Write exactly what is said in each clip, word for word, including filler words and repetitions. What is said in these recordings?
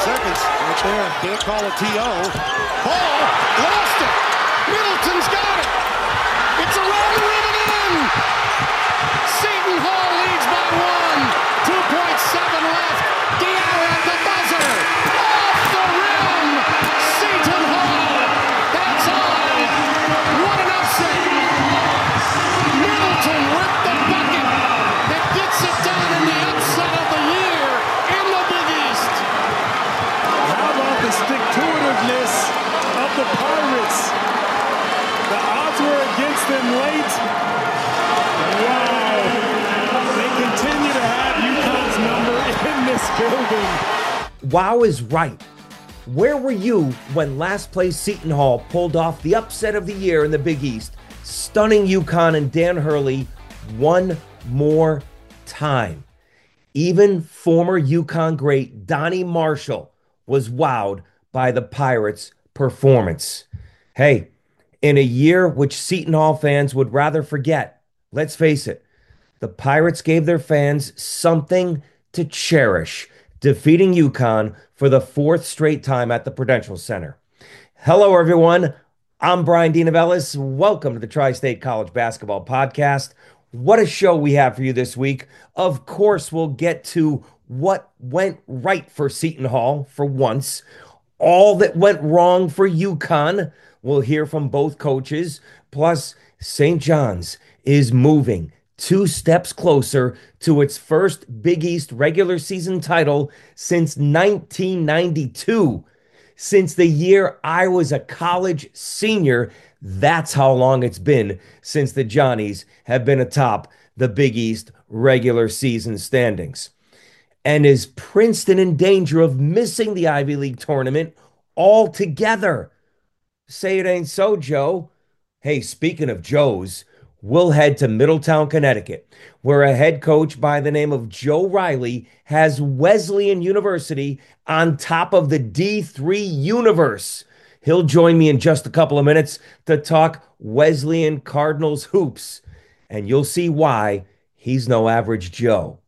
seconds. Right there. Can't call a T O. Ball. Lost it. Middleton's got it. It's around the rim and in. Seton Hall leads by one. two point seven left. Diarra at the buzzer. Off the rim. Seton Hall. That's all. What an upset. Middleton with the bucket that gets it done in the upset of the year in the Big East. How about the stick-to-itiveness of the Pirates? The odds were against them late. Wow. They continue to have UConn's number in this building. Wow is right. Where were you when last place Seton Hall pulled off the upset of the year in the Big East, stunning UConn and Dan Hurley one more time? Even former UConn great Donnie Marshall was wowed by the Pirates' performance. Hey, in a year which Seton Hall fans would rather forget, let's face it, the Pirates gave their fans something to cherish, defeating UConn for the fourth straight time at the Prudential Center. Hello, everyone. I'm Brian DeNovellis. Welcome to the Tri-State College Basketball Podcast. What a show we have for you this week. Of course, we'll get to what went right for Seton Hall for once, all that went wrong for UConn. We'll hear from both coaches. Plus, Saint John's is moving two steps closer to its first Big East regular season title since nineteen ninety-two. Since the year I was a college senior, that's how long it's been since the Johnnies have been atop the Big East regular season standings. And is Princeton in danger of missing the Ivy League tournament altogether? Say it ain't so, Joe. Hey, speaking of Joes, we'll head to Middletown, Connecticut, where a head coach by the name of Joe Riley has Wesleyan University on top of the D three universe. He'll join me in just a couple of minutes to talk Wesleyan Cardinals hoops, and you'll see why he's no average Joe.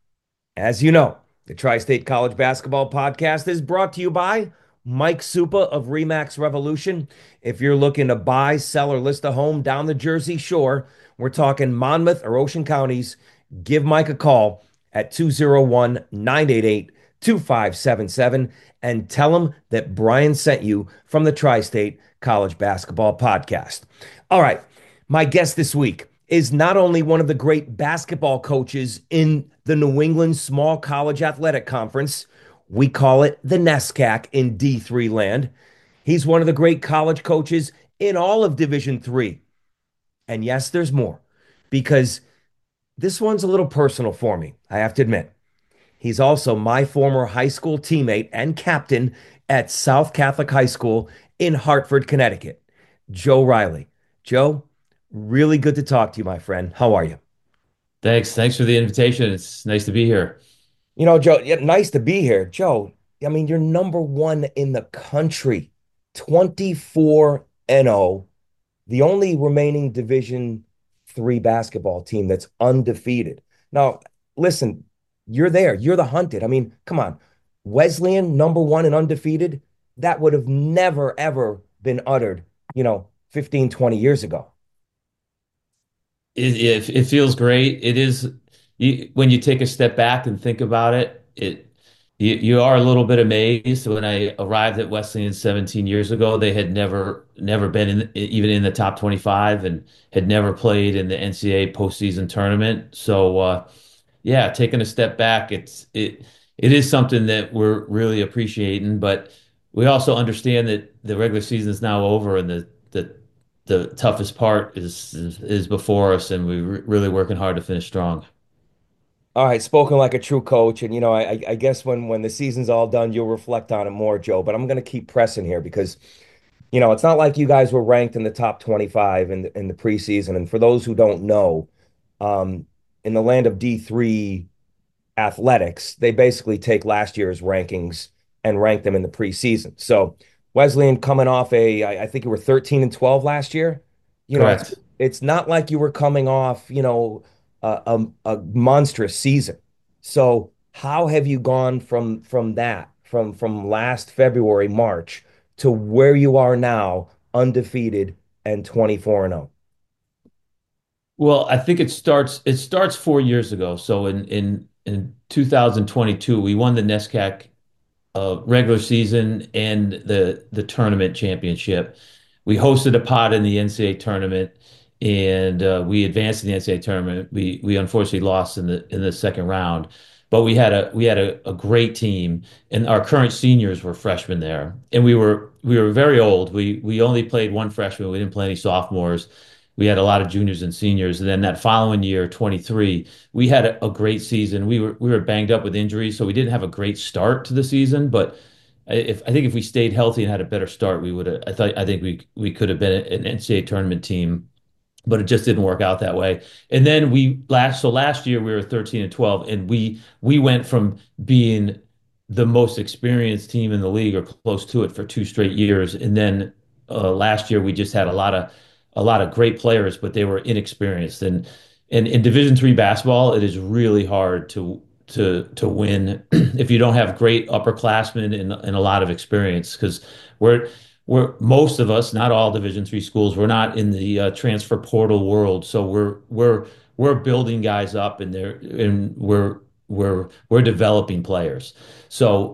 As you know, the Tri-State College Basketball Podcast is brought to you by Mike Supa of Remax Revolution. If you're looking to buy, sell, or list a home down the Jersey Shore, we're talking Monmouth or Ocean counties, give Mike a call at two oh one, nine eight eight, two five seven seven and tell him that Brian sent you from the Tri-State College Basketball Podcast. All right, my guest this week is not only one of the great basketball coaches in the New England Small College Athletic Conference, we call it the NESCAC in D three land. He's one of the great college coaches in all of Division three. And yes, there's more, because this one's a little personal for me, I have to admit. He's also my former high school teammate and captain at South Catholic High School in Hartford, Connecticut, Joe Riley. Joe, really good to talk to you, my friend. How are you? Thanks. Thanks for the invitation. It's nice to be here. You know, Joe, yeah, nice to be here. Joe, I mean, you're number one in the country, twenty-four and oh, the only remaining Division three basketball team that's undefeated. Now, listen, you're there. You're the hunted. I mean, come on. Wesleyan, number one and undefeated, that would have never, ever been uttered, you know, fifteen, twenty years ago. It, it, it feels great. It is, you, when you take a step back and think about it, it you, you are a little bit amazed. When I arrived at Wesleyan seventeen years ago, they had never never been in even in the top twenty-five and had never played in the N C double A postseason tournament. So uh, yeah, taking a step back, it's it it is something that we're really appreciating, but we also understand that the regular season is now over and the the the toughest part is is, is before us, and we're really working hard to finish strong. All right, spoken like a true coach. And, you know, I, I guess when when the season's all done, you'll reflect on it more, Joe. But I'm going to keep pressing here because, you know, it's not like you guys were ranked in the top twenty-five in the, in the preseason. And for those who don't know, um, in the land of D three athletics, they basically take last year's rankings and rank them in the preseason. So Wesleyan coming off a, I I think you were thirteen and twelve last year. You know, Correct. it's, it's not like you were coming off, you know, a, a, a monstrous season. So how have you gone from from that, from from last February, March to where you are now, undefeated and twenty-four and oh? Well, I think it starts it starts four years ago. So in in in two thousand twenty-two, we won the NESCAC uh, regular season and the the tournament championship. We hosted a pot in the N C A A tournament, and uh, we advanced in the N C A A tournament. We we unfortunately lost in the in the second round, but we had a we had a, a great team, and our current seniors were freshmen there, and we were we were very old. We we only played one freshman. We didn't play any sophomores. We had a lot of juniors and seniors, and then that following year, twenty-three, we had a, a great season. We were we were banged up with injuries, so we didn't have a great start to the season. But if I think if we stayed healthy and had a better start, we would have. I thought I think we we could have been an N C A A tournament team, but it just didn't work out that way. And then we last so last year we were thirteen and twelve, and we we went from being the most experienced team in the league or close to it for two straight years, and then uh, last year we just had a lot of a lot of great players, but they were inexperienced. And and in Division three basketball, it is really hard to to to win if you don't have great upperclassmen and, and a lot of experience because we're we're most of us, not all Division three schools, we're not in the uh, transfer portal world. So we're we're we're building guys up and they're and we're we're we're developing players. So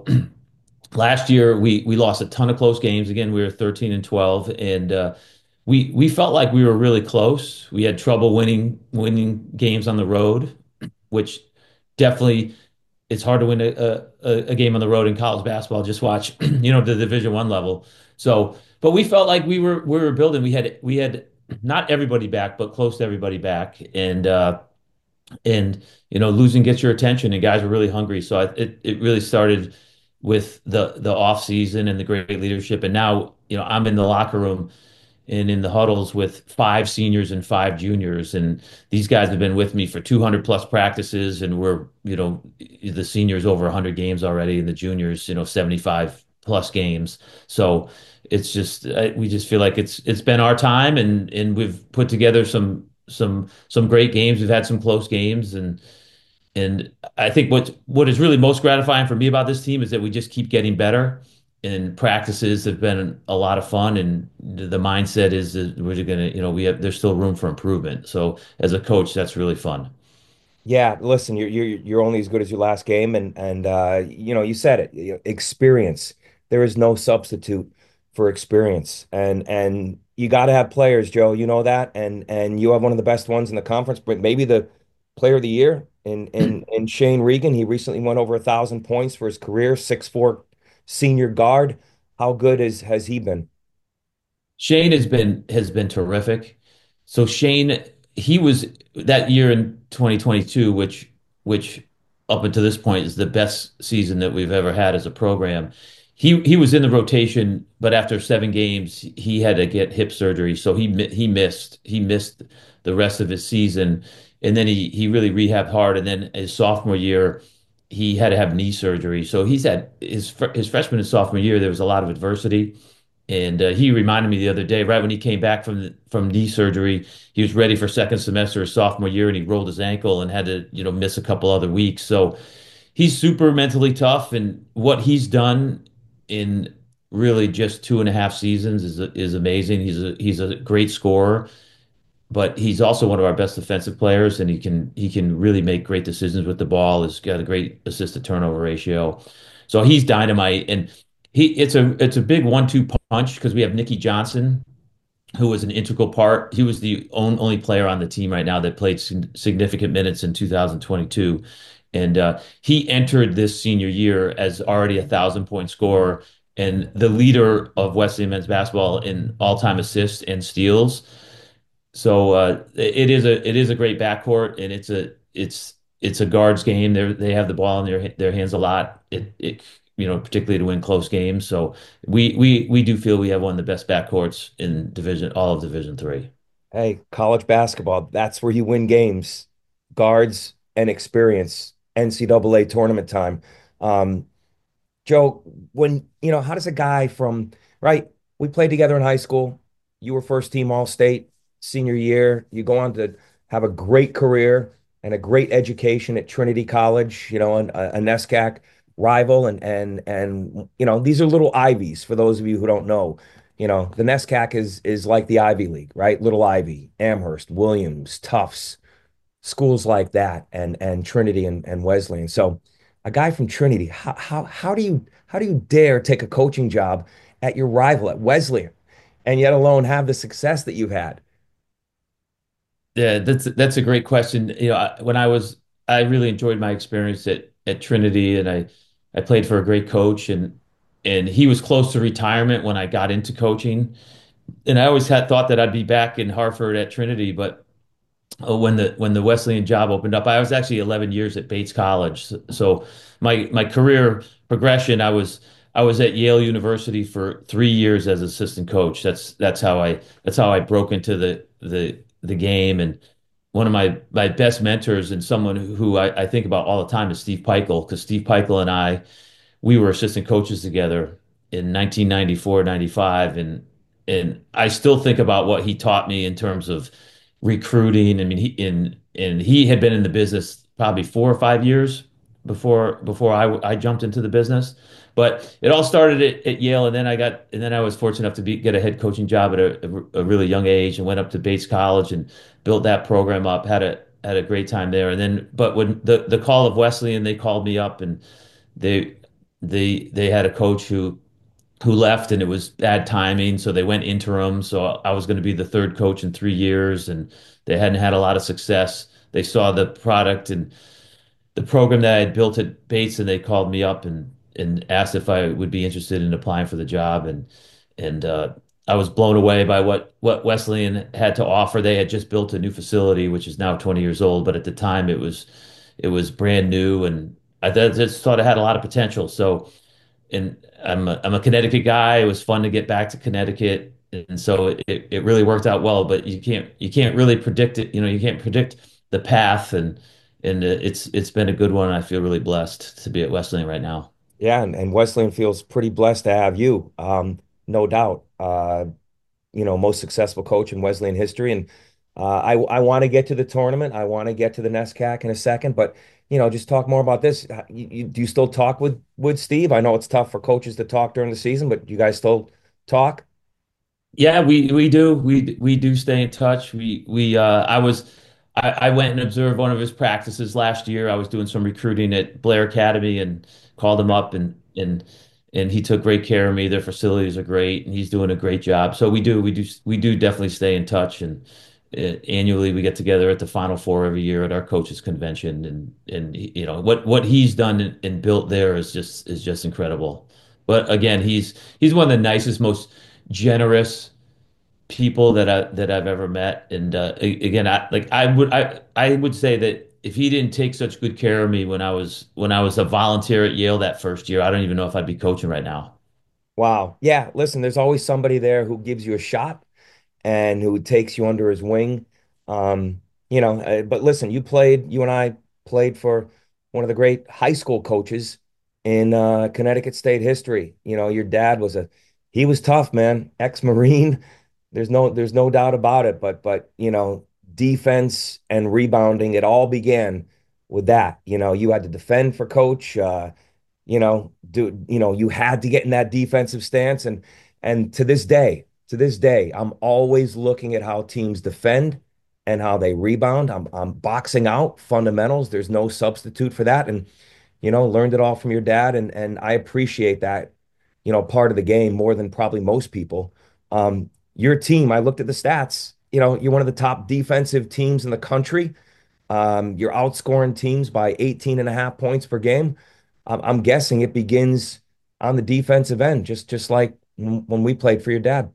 last year we we lost a ton of close games. Again, we were thirteen and twelve, and uh, we we felt like we were really close. We had trouble winning winning games on the road, which definitely it's hard to win a, a, a game on the road in college basketball. Just watch, you know, the Division One level. So, but we felt like we were we were building. We had we had not everybody back, but close to everybody back, and uh, and you know, losing gets your attention, and guys were really hungry. So I, it it really started with the the off season and the great leadership, and now you know I'm in the locker room and in the huddles with five seniors and five juniors. And these guys have been with me for two hundred plus practices. And we're, you know, the seniors over one hundred games already and the juniors, you know, seventy-five plus games. So it's just, we just feel like it's, it's been our time and, and we've put together some, some, some great games. We've had some close games and, and I think what what is really most gratifying for me about this team is that we just keep getting better. And practices have been a lot of fun, and the mindset is that we're gonna, you know, we have there's still room for improvement. So as a coach, that's really fun. Yeah, listen, you're you're you're only as good as your last game, and and uh, you know you said it. you know, Experience. There is no substitute for experience, and and you got to have players, Joe. You know that, and and you have one of the best ones in the conference, but maybe the player of the year in in in Shane Regan. He recently went over a thousand points for his career, six four senior guard. How good is has he been? Shane has been has been terrific. So Shane, he was that year in twenty twenty-two, which which up until this point is the best season that we've ever had as a program. He he was in the rotation, but after seven games, he had to get hip surgery, so he he missed he missed the rest of his season, and then he he really rehabbed hard, and then his sophomore year, he had to have knee surgery. So he's had his his freshman and sophomore year, there was a lot of adversity. And uh, he reminded me the other day, right when he came back from the, from knee surgery, he was ready for second semester his sophomore year, and he rolled his ankle and had to, you know, miss a couple other weeks. So he's super mentally tough, and what he's done in really just two and a half seasons is is amazing. He's a he's a great scorer, but he's also one of our best defensive players, and he can he can really make great decisions with the ball. He's got a great assist to turnover ratio, so he's dynamite. And he it's a it's a big one two punch because we have Nicky Johnson, who was an integral part. He was the on, only player on the team right now that played significant minutes in two thousand twenty-two, and uh, he entered this senior year as already a thousand point scorer and the leader of Wesleyan men's basketball in all time assists and steals. So uh, it is a it is a great backcourt, and it's a it's it's a guards game. They they have the ball in their their hands a lot. It it you know particularly to win close games. So we we we do feel we have one of the best backcourts in division all of Division Three. Hey, college basketball, that's where you win games. Guards and experience, N C double A tournament time. Um, Joe, when, you know, how does a guy from, right? We played together in high school. You were first team All-State senior year. You go on to have a great career and a great education at Trinity College, you know, and a, a NESCAC rival, and and and you know, these are little Ivies for those of you who don't know. You know, the NESCAC is is like the Ivy League, right? Little Ivy, Amherst, Williams, Tufts, schools like that, and and Trinity and, and Wesleyan. So a guy from Trinity, how how how do you how do you dare take a coaching job at your rival at Wesleyan and yet alone have the success that you've had? Yeah, that's that's a great question. You know, I- when I was, I really enjoyed my experience at at Trinity, and I I played for a great coach, and and he was close to retirement when I got into coaching, and I always had thought that I'd be back in Hartford at Trinity, but uh, when the when the Wesleyan job opened up, I was actually eleven years at Bates College. So, so my my career progression, I was I was at Yale University for three years as assistant coach. That's that's how I that's how I broke into the the the game. And one of my my best mentors and someone who I, I think about all the time is Steve Peichel, because Steve Peichel and I, we were assistant coaches together in nineteen ninety-four, ninety-five, and and I still think about what he taught me in terms of recruiting. I mean, he in and he had been in the business probably four or five years before before I I jumped into the business. But it all started at, at Yale, and then I got and then I was fortunate enough to be get a head coaching job at a, a, a really young age, and went up to Bates College and built that program up. Had a had a great time there. And then, but when the the call of Wesleyan, they called me up, and they they they had a coach who who left, and it was bad timing, so they went interim. So I was going to be the third coach in three years, and they hadn't had a lot of success. They saw the product and the program that I had built at Bates, and they called me up and and asked if I would be interested in applying for the job. And and uh, I was blown away by what what Wesleyan had to offer. They had just built a new facility, which is now twenty years old, but at the time it was it was brand new, and I th just thought it had a lot of potential. So, and I'm a, I'm a Connecticut guy. It was fun to get back to Connecticut, and so it, it really worked out well. But you can't you can't really predict it. You know, you can't predict the path, and and it's it's been a good one. I feel really blessed to be at Wesleyan right now. Yeah, and, and Wesleyan feels pretty blessed to have you, um, no doubt. Uh, you know, most successful coach in Wesleyan history. And uh, I I want to get to the tournament. I want to get to the NESCAC in a second, but you know, just talk more about this. Uh, You, you, do you still talk with with Steve? I know it's tough for coaches to talk during the season, but you guys still talk? Yeah, we we do we we do stay in touch. We we uh, I was I, I went and observed one of his practices last year. I was doing some recruiting at Blair Academy and called him up, and and and he took great care of me. Their facilities are great, and he's doing a great job. So we do we do we do definitely stay in touch. And uh, annually we get together at the Final Four every year at our coaches convention. And and you know what what he's done and, and built there is just is just incredible. But again, he's he's one of the nicest, most generous people that I that I've ever met. And uh, a- again, I like I would I I would say that if he didn't take such good care of me when I was when I was a volunteer at Yale that first year, I don't even know if I'd be coaching right now. Wow. Yeah, listen, there's always somebody there who gives you a shot and who takes you under his wing. Um, you know, uh, but listen, you played, you and I played for one of the great high school coaches in uh, Connecticut State history. You know, your dad was a, he was tough, man, ex-Marine. There's no, there's no doubt about it. But, but you know, defense and rebounding, it all began with that. You know, you had to defend for coach. Uh, you know, do you know you had to get in that defensive stance, and and to this day, to this day, I'm always looking at how teams defend and how they rebound. I'm I'm boxing out fundamentals. There's no substitute for that, and you know, learned it all from your dad, and and I appreciate that, you know, part of the game more than probably most people. Um, your team, I looked at the stats. You know, you're one of the top defensive teams in the country. Um, you're outscoring teams by eighteen and a half points per game. I'm, I'm guessing it begins on the defensive end, just just like when we played for your dad.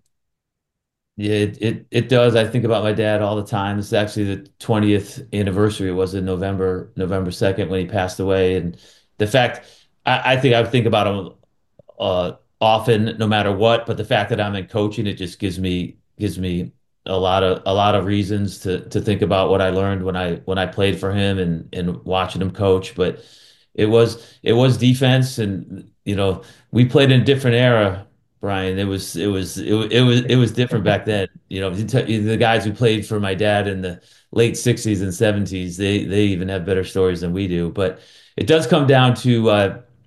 Yeah, it, it it does. I think about my dad all the time. This is actually the twentieth anniversary. It was in November November second when he passed away. And the fact I, I think I think about him uh, often, no matter what. But the fact that I'm in coaching, it just gives me gives me a lot of a lot of reasons to to think about what I learned when I when I played for him, and and watching him coach. But it was it was defense, and you know we played in a different era, Brian. It was it was it, wa- it was it was different back then. You know, the guys who played for my dad in the late sixties and seventies, they they even have better stories than we do. But it does come down to uh,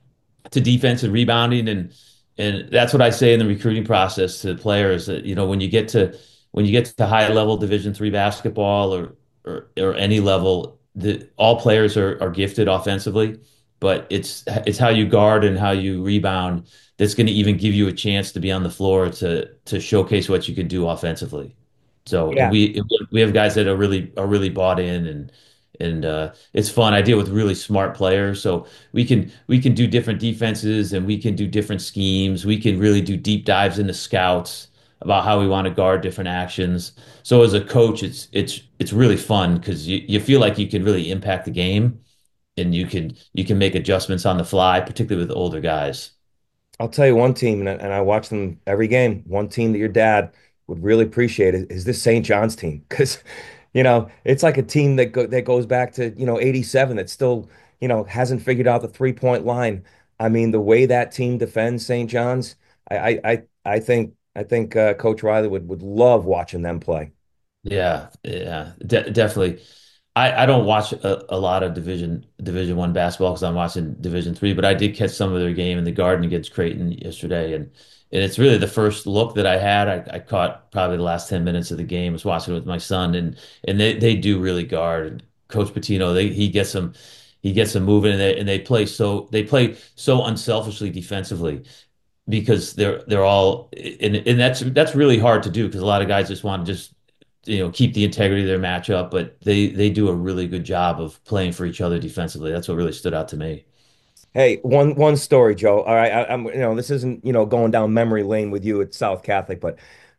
to defense and rebounding, and and that's what I say in the recruiting process to players that, you know, when you get to when you get to high level Division three basketball, or or or any level, the all players are are gifted offensively, but it's it's how you guard and how you rebound that's going to even give you a chance to be on the floor to to showcase what you can do offensively. So, and Yeah. we we have guys that are really are really bought in, and and uh, it's fun. I deal with really smart players, so we can we can do different defenses, and we can do different schemes. We can really do deep dives into scouts about how we want to guard different actions. So as a coach, it's it's it's really fun because you, you feel like you can really impact the game, and you can you can make adjustments on the fly, particularly with older guys. I'll tell you one team, and I, and I watch them every game. One team that your dad would really appreciate is, is this Saint John's team because, you know, it's like a team that go, that goes back to, you know, eighty-seven that still, you know, hasn't figured out the three point line. I mean, the way that team defends Saint John's, I I I, I think I think uh, Coach Riley would would love watching them play. Yeah, yeah, de definitely. I, I don't watch a, a lot of Division Division One basketball because I'm watching Division Three, but I did catch some of their game in the Garden against Creighton yesterday, and and it's really the first look that I had. I, I caught probably the last ten minutes of the game. I was watching it with my son, and and they, they do really guard. Coach Patino, they he gets them he gets them moving, and they and they play so they play so unselfishly defensively because they're they're all and and that's that's really hard to do because a lot of guys just want to just, you know, keep the integrity of their matchup, but they they do a really good job of playing for each other defensively. That's what really stood out to me. Hey, one one story, Joe. All right, I, I'm you know this isn't you know going down memory lane with you at South Catholic, but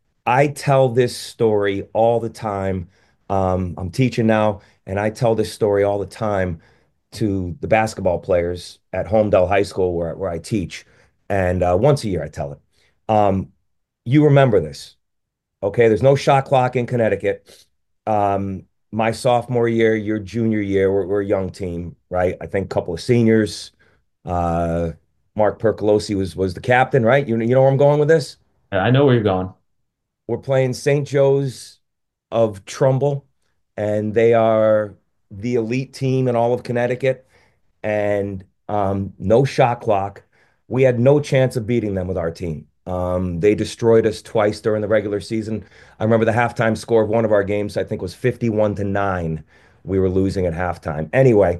I tell this story all the time. Um, I'm teaching now, and I tell this story all the time to the basketball players at Homedale High School where, where I teach. And uh, once a year, I tell it. Um, you remember this, okay? There's no shot clock in Connecticut. Um, my sophomore year, your junior year, we're, we're a young team, right? I think a couple of seniors. Uh, Mark Percolosi was was the captain, right? You, you know where I'm going with this? I know where you're going. We're playing Saint Joe's of Trumbull, and they are the elite team in all of Connecticut. And um, no shot clock. We had no chance of beating them with our team. Um, they destroyed us twice during the regular season. I remember the halftime score of one of our games, I think, was fifty-one to nine. We were losing at halftime. Anyway,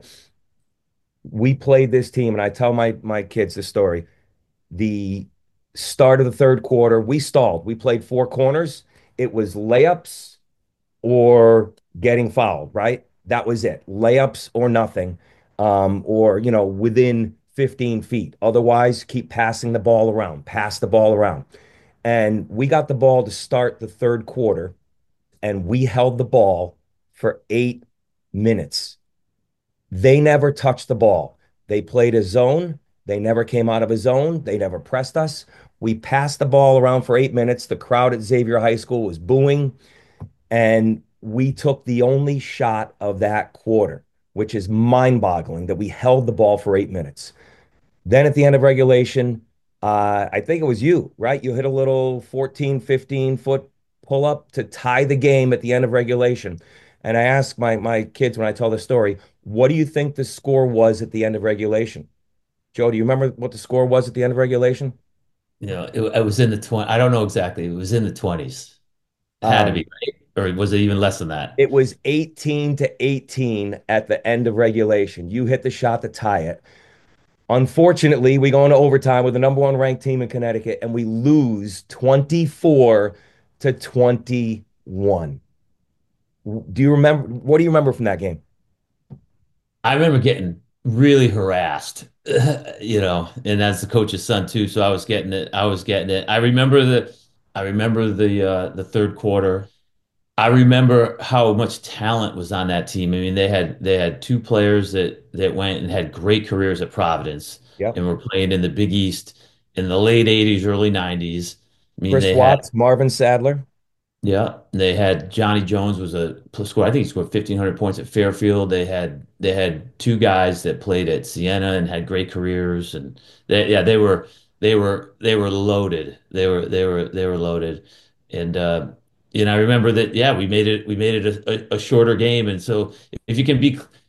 we played this team, and I tell my my kids this story. The start of the third quarter, we stalled. We played four corners. It was layups or getting fouled, right? That was it. Layups or nothing, um, or, you know, within fifteen feet. Otherwise, keep passing the ball around, pass the ball around. And we got the ball to start the third quarter, and we held the ball for eight minutes. They never touched the ball. They played a zone. They never came out of a zone. They never pressed us. We passed the ball around for eight minutes. The crowd at Xavier High School was booing, and we took the only shot of that quarter, which is mind boggling that we held the ball for eight minutes. Then at the end of regulation, uh, I think it was you, right? You hit a little fourteen, fifteen foot pull up to tie the game at the end of regulation. And I asked my, my kids when I tell the story, what do you think the score was at the end of regulation? Joe, do you remember what the score was at the end of regulation? You know, it, it was in the twenty. I don't know exactly. It was in the twenties. Had to Um, be, right? Or was it even less than that? it was eighteen to eighteen at the end of regulation. You hit the shot to tie it. Unfortunately, we go into overtime with the number one ranked team in Connecticut, and we lose twenty-four to twenty-one. Do you remember? What do you remember from that game? I remember getting really harassed, you know, and that's the coach's son too. So I was getting it. I was getting it. I remember the, I remember the uh, the third quarter. I remember how much talent was on that team. I mean, they had they had two players that that went and had great careers at Providence Yep. and were playing in the Big East in the late eighties, early nineties. I mean, Chris they had Watts, Marvin Sadler. yeah, they had Johnny Jones was a score. I think he scored fifteen hundred points at Fairfield. They had they had two guys that played at Siena and had great careers, and they yeah they were they were they were loaded. They were they were they were loaded, and uh, you know I remember that yeah we made it we made it a, a, a shorter game, and so if you can be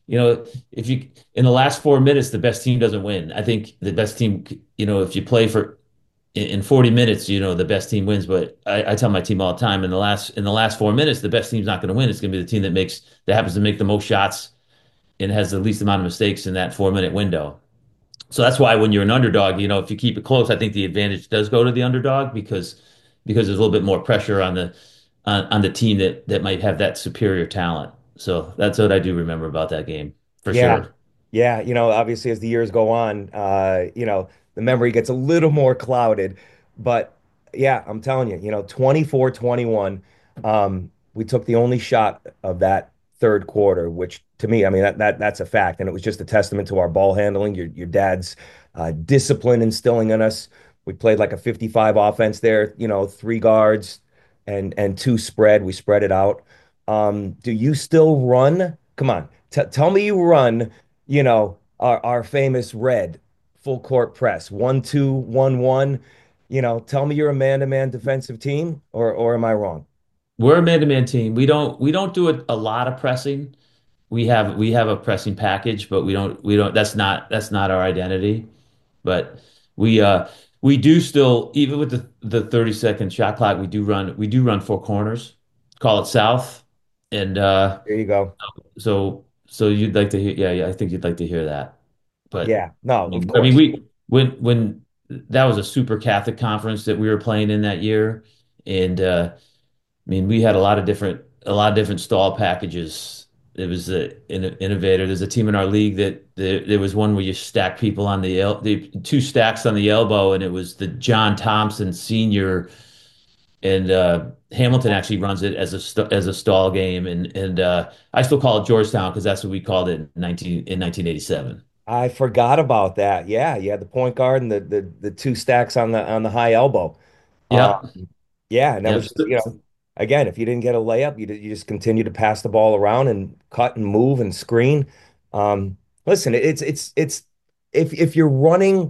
you know, if you in the last four minutes, the best team doesn't win. I think the best team, you know, if you play for in, in forty minutes, you know, the best team wins. But I, I tell my team all the time, in the last in the last four minutes, the best team's not going to win. It's going to be the team that makes that happens to make the most shots and has the least amount of mistakes in that four minute window. So that's why when you're an underdog, you know, if you keep it close, I think the advantage does go to the underdog because because there's a little bit more pressure on the on, on the team that that might have that superior talent. So that's what I do remember about that game for Yeah. sure. Yeah, you know, obviously as the years go on, uh, you know, the memory gets a little more clouded. But yeah, I'm telling you, you know, twenty-four twenty-one, um, we took the only shot of that third quarter, which to me, I mean, that, that that's a fact. And it was just a testament to our ball handling, your your dad's uh, discipline instilling in us. We played like a fifty-five offense there, you know, three guards and and two spread. We spread it out. Um, do you still run? Come on, t tell me you run, you know, our, our famous red full court press, one, two, one, one. You know, tell me you're a man-to-man defensive team, or or am I wrong? We're a man-to-man team. We don't we don't do a, a lot of pressing. We have we have a pressing package, but we don't we don't that's not that's not our identity. But we uh we do still even with the the thirty second shot clock, we do run we do run four corners. Call it south. And uh There you go. so so you'd like to hear yeah, yeah, I think you'd like to hear that. But Yeah, no, I of mean, I mean course. we when when that was a super Catholic conference that we were playing in that year. And uh I mean, we had a lot of different a lot of different stall packages. It was an innovator. There's a team in our league that there, there was one where you stack people on the, el the two stacks on the elbow, and it was the John Thompson Senior. And uh, Hamilton actually runs it as a st as a stall game, and and uh, I still call it Georgetown because that's what we called it in nineteen in nineteen eighty-seven. I forgot about that. Yeah, you had the point guard and the the the two stacks on the on the high elbow. Uh, Yep, yeah, and that yep. was just, you know, again, if you didn't get a layup, you you just continue to pass the ball around and cut and move and screen. Um, listen, it's it's it's if if you're running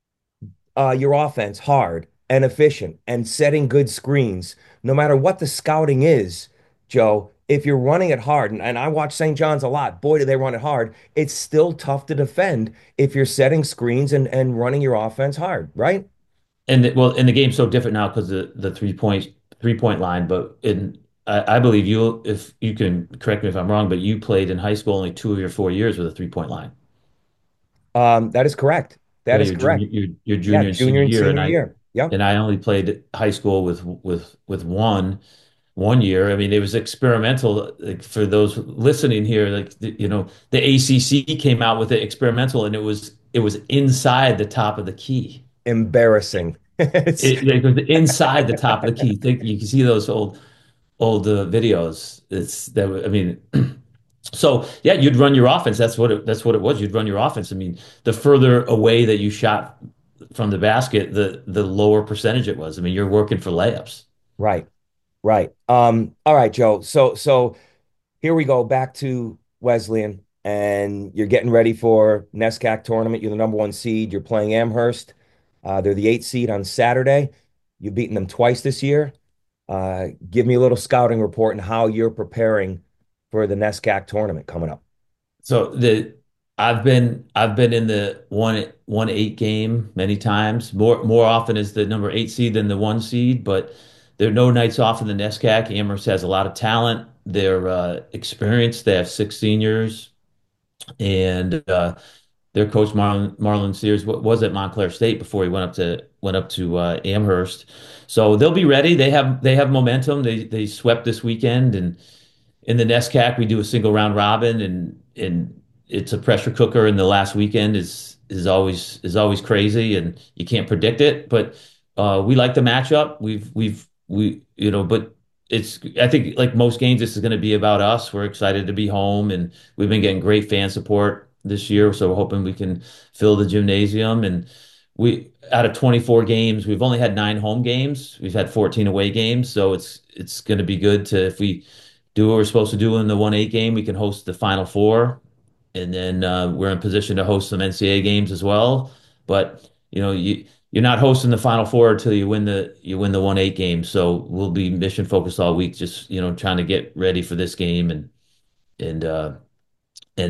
uh, your offense hard and efficient and setting good screens, no matter what the scouting is, Joe, if you're running it hard, and, and I watch Saint John's a lot, boy, do they run it hard. It's still tough to defend if you're setting screens and, and running your offense hard, right? And the, well, and the game's so different now because the the three point three point line. But in I, I believe you, if you can correct me if I'm wrong, but you played in high school only two of your four years with a three point line. Um, that is correct. That Yeah, is your correct. junior your your Yeah, junior and junior senior and year, and senior I year. Yep. and I only played high school with with with one one year. I mean, it was experimental. Like for those listening here, like the, you know, the A C C came out with it experimental, and it was it was inside the top of the key. Embarrassing. It's It, it was inside the top of the key. Think you can see those old old uh, videos. It's that I mean, so yeah, you'd run your offense. That's what it, that's what it was. You'd run your offense. I mean, the further away that you shot from the basket, the the lower percentage it was. I mean, you're working for layups. right, right. Um, all right, Joe. So so here we go back to Wesleyan, and you're getting ready for NESCAC tournament. You're the number one seed. You're playing Amherst. Uh, they're the eighth seed on Saturday. You've beaten them twice this year. Uh, give me a little scouting report and how you're preparing for the NESCAC tournament coming up. So the I've been I've been in the one one eight game many times. More more often as the number eight seed than the one seed, but there are no nights off in the NESCAC. Amherst has a lot of talent. They're uh, experienced. They have six seniors, and uh, their coach Marlon Marlon Sears was at Montclair State before he went up to went up to uh, Amherst. So they'll be ready. They have they have momentum. They they swept this weekend, and in the NESCAC we do a single round robin, and and it's a pressure cooker. And the last weekend is is always is always crazy, and you can't predict it. But uh, we like the matchup. We've we've we you know, but it's I think like most games, this is going to be about us. We're excited to be home, and we've been getting great fan support this year. So we're hoping we can fill the gymnasium. And we out of twenty-four games, we've only had nine home games. We've had fourteen away games. So it's it's going to be good to if we do what we're supposed to do in the one eight game, we can host the Final Four, and then uh, we're in position to host some N C A A games as well. But you know, you you're not hosting the Final Four until you win the you win the one eight game. So we'll be mission focused all week, just you know, trying to get ready for this game and and uh, and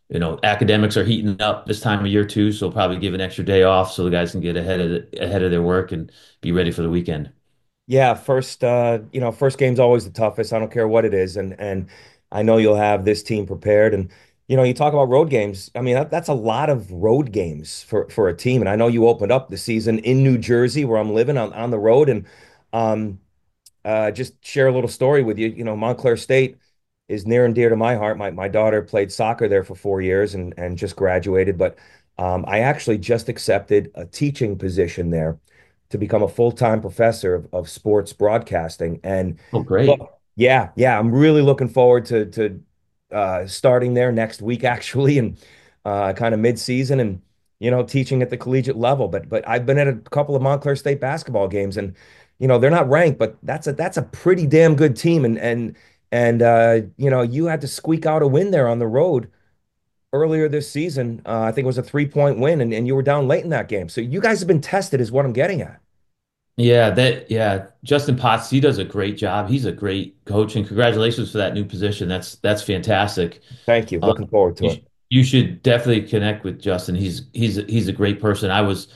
you know, academics are heating up this time of year too, so probably give an extra day off so the guys can get ahead of the, ahead of their work and be ready for the weekend. Yeah, first uh, you know, first game's always the toughest. I don't care what it is. And and I know you'll have this team prepared. And you know, you talk about road games. I mean, that, that's a lot of road games for for a team. And I know you opened up the season in New Jersey where I'm living on, on the road. And um uh, just share a little story with you. You know, Montclair State is near and dear to my heart. My my daughter played soccer there for four years and and just graduated, but um, I actually just accepted a teaching position there to become a full-time professor of, of sports broadcasting. And Oh, great. look, yeah, yeah, I'm really looking forward to to uh, starting there next week, actually, and uh, kind of mid-season, and you know, teaching at the collegiate level. But but I've been at a couple of Montclair State basketball games, and you know, they're not ranked, but that's a that's a pretty damn good team. And and and uh, you know, you had to squeak out a win there on the road earlier this season. Uh, I think it was a three point win, and, and you were down late in that game. So you guys have been tested, is what I'm getting at. Yeah, that yeah, Justin Potts, he does a great job. He's a great coach, and congratulations for that new position. That's that's fantastic. Thank you. Uh, Looking forward to you, it. sh- you should definitely connect with Justin. He's he's he's a great person. I was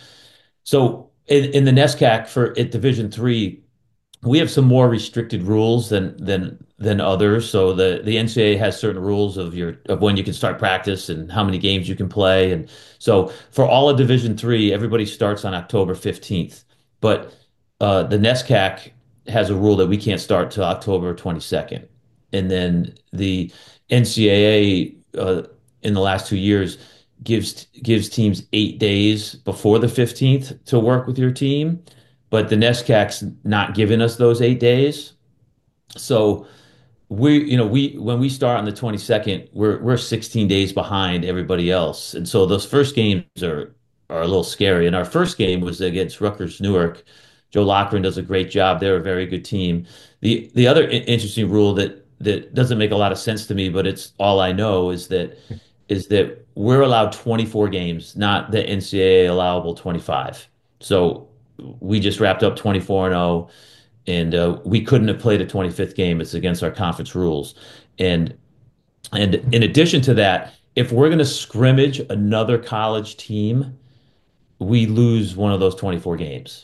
so in, in the NESCAC for at Division three, we have some more restricted rules than than than others. So the the N C double A has certain rules of your of when you can start practice and how many games you can play. And so for all of Division three, everybody starts on October fifteenth. But uh, the NESCAC has a rule that we can't start till October twenty-second. And then the N C double A uh, in the last two years gives gives teams eight days before the fifteenth to work with your team, but the NESCAC's not giving us those eight days. So we, you know, we when we start on the twenty-second, we're we're sixteen days behind everybody else. And so those first games are are a little scary. And our first game was against Rutgers Newark. Joe Lochran does a great job. They're a very good team. The the other interesting rule that that doesn't make a lot of sense to me, but it's all I know is that is that we're allowed twenty-four games, not the N C double A allowable twenty-five. So we just wrapped up twenty-four and oh, and uh, we couldn't have played a twenty-fifth game. It's against our conference rules. And and in addition to that, if we're going to scrimmage another college team, we lose one of those twenty-four games.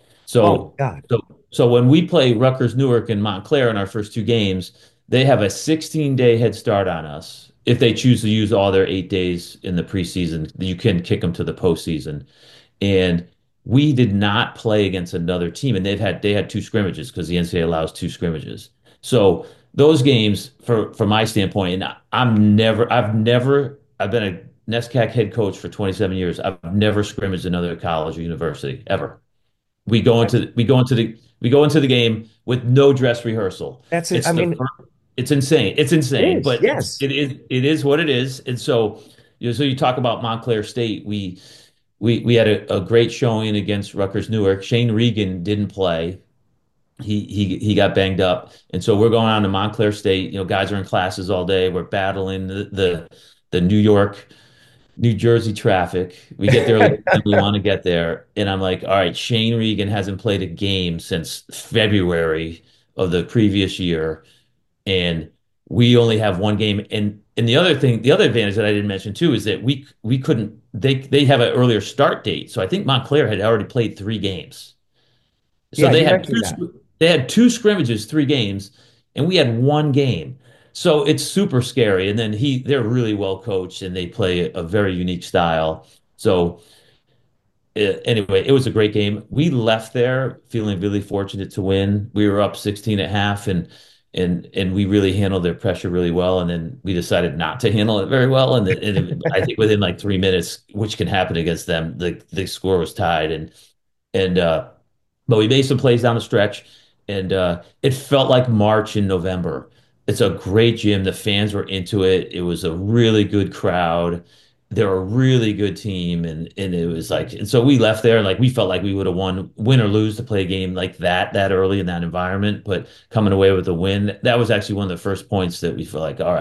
Oh So, God. so, so when we play Rutgers, Newark, and Montclair in our first two games, they have a sixteen day head start on us. If they choose to use all their eight days in the preseason, you can kick them to the postseason. And we did not play against another team, and they've had they had two scrimmages because the N C double A allows two scrimmages. So those games, for from my standpoint, and I'm never, I've never, I've been a NESCAC head coach for twenty-seven years. I've never scrimmaged another college or university ever. We go into we go into the we go into the game with no dress rehearsal. That's it. It's I the mean, first, it's insane. It's it insane, is. but it's Yes. it is it is what it is. And so you know, so you talk about Montclair State. We we we had a, a great showing against Rutgers Newark. Shane Regan didn't play. He he he got banged up, and so we're going on to Montclair State. You know, guys are in classes all day. We're battling the the, the New York New Jersey traffic. We get there like we want to get there. And I'm like, all right, Shane Regan hasn't played a game since February of the previous year. And we only have one game. And and the other thing, the other advantage that I didn't mention too is that we we couldn't they they have an earlier start date. So I think Montclair had already played three games. So Yeah, they you had mentioned that. two, they had two scrimmages, three games, and we had one game. So it's super scary. And then he they're really well coached and they play a very unique style. So uh, anyway, it was a great game. We left there feeling really fortunate to win. We were up sixteen at half and and and we really handled their pressure really well. And then we decided not to handle it very well. And, then, and it, I think within like three minutes, which can happen against them, the the score was tied. And and uh but we made some plays down the stretch, and uh, it felt like March in November. It's a great gym. The fans were into it. It was a really good crowd. They're a really good team, and and it was like, and so we left there, and like we felt like we would have won, win or lose, to play a game like that that early in that environment. But coming away with a win, that was actually one of the first points that we felt like, all right,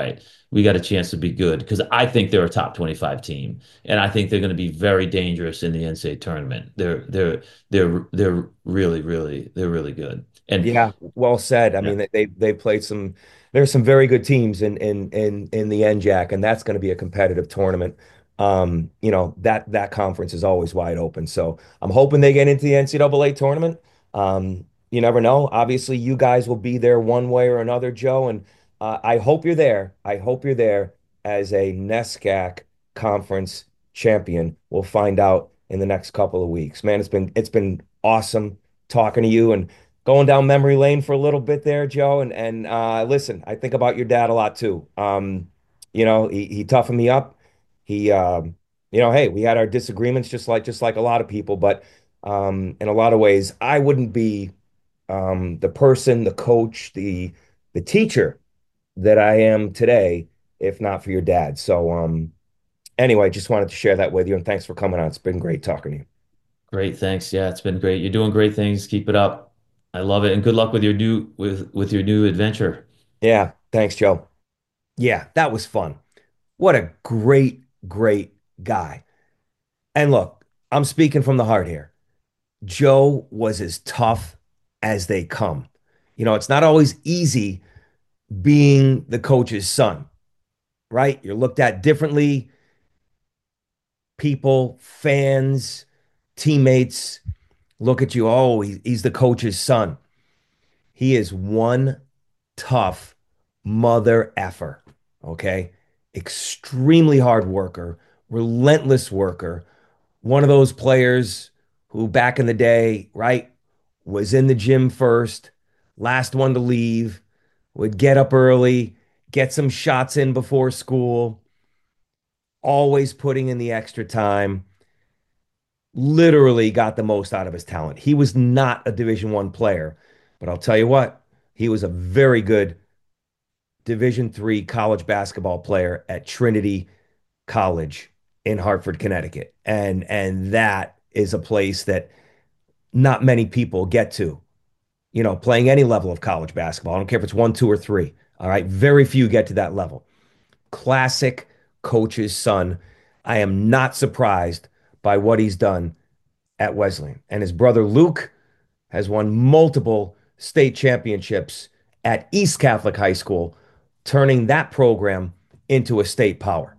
we got a chance to be good because I think they're a top twenty-five team, and I think they're going to be very dangerous in the N C A A tournament. They're they're they're they're really really they're really good. And Yeah, well said. I yeah, mean, they they played some. There's some very good teams in in in in the N J A C, and that's going to be a competitive tournament. Um, you know that that conference is always wide open. So I'm hoping they get into the N C double A tournament. Um, you never know. Obviously, you guys will be there one way or another, Joe, and uh, I hope you're there. I hope you're there as a NESCAC conference champion. We'll find out in the next couple of weeks. Man, it's been it's been awesome talking to you and going down memory lane for a little bit there, Joe. And and uh, listen, I think about your dad a lot too. Um, you know, he he toughened me up. He, um, you know, hey, we had our disagreements just like just like a lot of people, but um, in a lot of ways, I wouldn't be um, the person, the coach, the the teacher that I am today if not for your dad. So um, anyway, just wanted to share that with you, and thanks for coming on. It's been great talking to you. great, thanks. Yeah, it's been great. You're doing great things. Keep it up. I love it, and good luck with your new with with your new adventure. Yeah, thanks, Joe. Yeah, that was fun. What a great, great guy. And look, I'm speaking from the heart here. Joe was as tough as they come. You know, it's not always easy being the coach's son, right? You're looked at differently. People, fans, teammates look at you. Oh, he, he's the coach's son. He is one tough mother effer. Okay. Extremely hard worker, relentless worker, one of those players who back in the day, right, was in the gym first, last one to leave, would get up early, get some shots in before school, always putting in the extra time, literally got the most out of his talent. He was not a Division One player, but I'll tell you what, he was a very good Division Three college basketball player at Trinity College in Hartford, Connecticut. And and that is a place that not many people get to, you know, playing any level of college basketball. I don't care if it's one, two, or three. All right. Very few get to that level. Classic coach's son. I am not surprised by what he's done at Wesleyan. And his brother Luke has won multiple state championships at East Catholic High School, turning that program into a state power.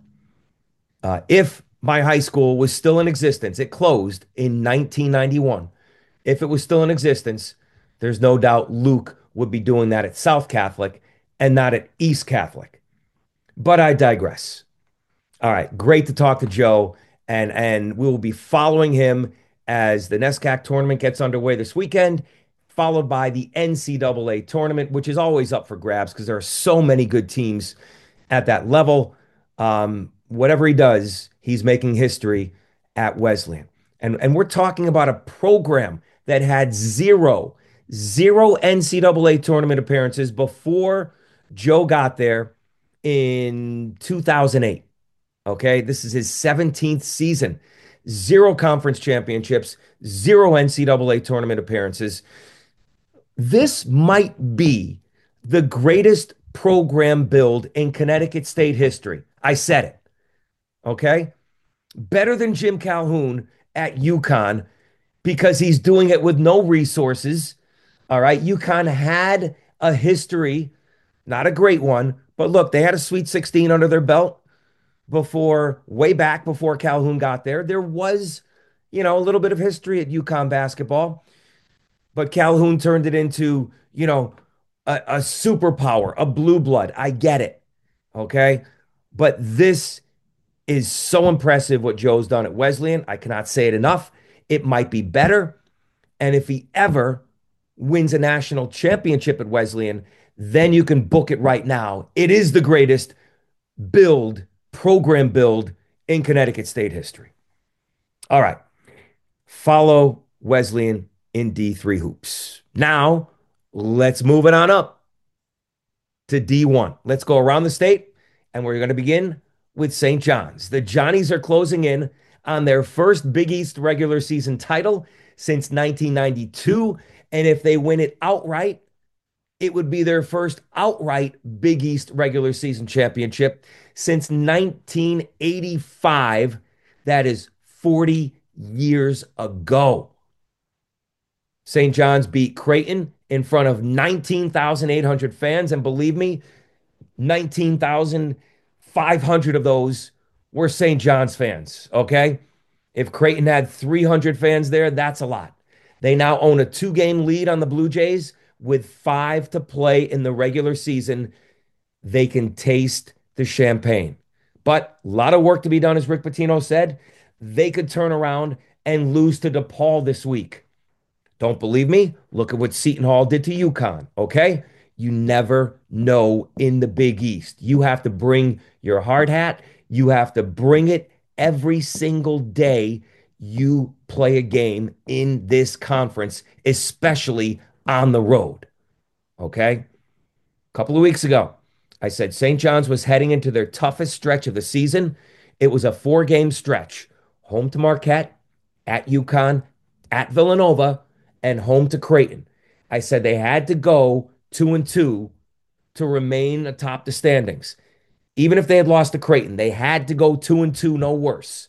Uh, if my high school was still in existence, it closed in nineteen ninety-one. If it was still in existence, there's no doubt Luke would be doing that at South Catholic and not at East Catholic. But I digress. All right, great to talk to Joe, and and we will be following him as the NESCAC tournament gets underway this weekend, followed by the N C double A tournament, which is always up for grabs because there are so many good teams at that level. Um, whatever he does, he's making history at Wesleyan. And, and we're talking about a program that had zero, zero N C double A tournament appearances before Joe got there in two thousand eight. Okay. This is his seventeenth season. Zero conference championships, zero N C double A tournament appearances. This might be the greatest program build in Connecticut State history. I said it. Okay. Better than Jim Calhoun at UConn because he's doing it with no resources. All right. UConn had a history, not a great one, but look, they had a Sweet sixteen under their belt before, way back before Calhoun got there. There was, you know, a little bit of history at UConn basketball, but Calhoun turned it into, you know, a, a superpower, a blue blood. I get it. Okay. But this is so impressive what Joe's done at Wesleyan. I cannot say it enough. It might be better. And if he ever wins a national championship at Wesleyan, then you can book it right now. It is the greatest build, program build in Connecticut State history. All right. Follow Wesleyan in D three hoops. Now, let's move it on up to D one. Let's go around the state, and we're going to begin with Saint John's. The Johnnies are closing in on their first Big East regular season title since nineteen ninety-two, and if they win it outright, It would be their first outright Big East regular season championship since nineteen eighty-five. That is forty years ago. Saint John's beat Creighton in front of nineteen thousand eight hundred fans. And believe me, nineteen thousand five hundred of those were Saint John's fans. Okay. If Creighton had three hundred fans there, that's a lot. They now own a two game lead on the Blue Jays with five to play in the regular season. They can taste the champagne. But a lot of work to be done, as Rick Pitino said. They could turn around and lose to DePaul this week. Don't believe me? Look at what Seton Hall did to UConn, okay? You never know in the Big East. You have to bring your hard hat. You have to bring it every single day you play a game in this conference, especially on the road, okay? A couple of weeks ago, I said Saint John's was heading into their toughest stretch of the season. It was a four-game stretch. Home to Marquette, at UConn, at Villanova, and home to Creighton. I said they had to go two and two to remain atop the standings. Even if they had lost to Creighton, they had to go two and two, no worse.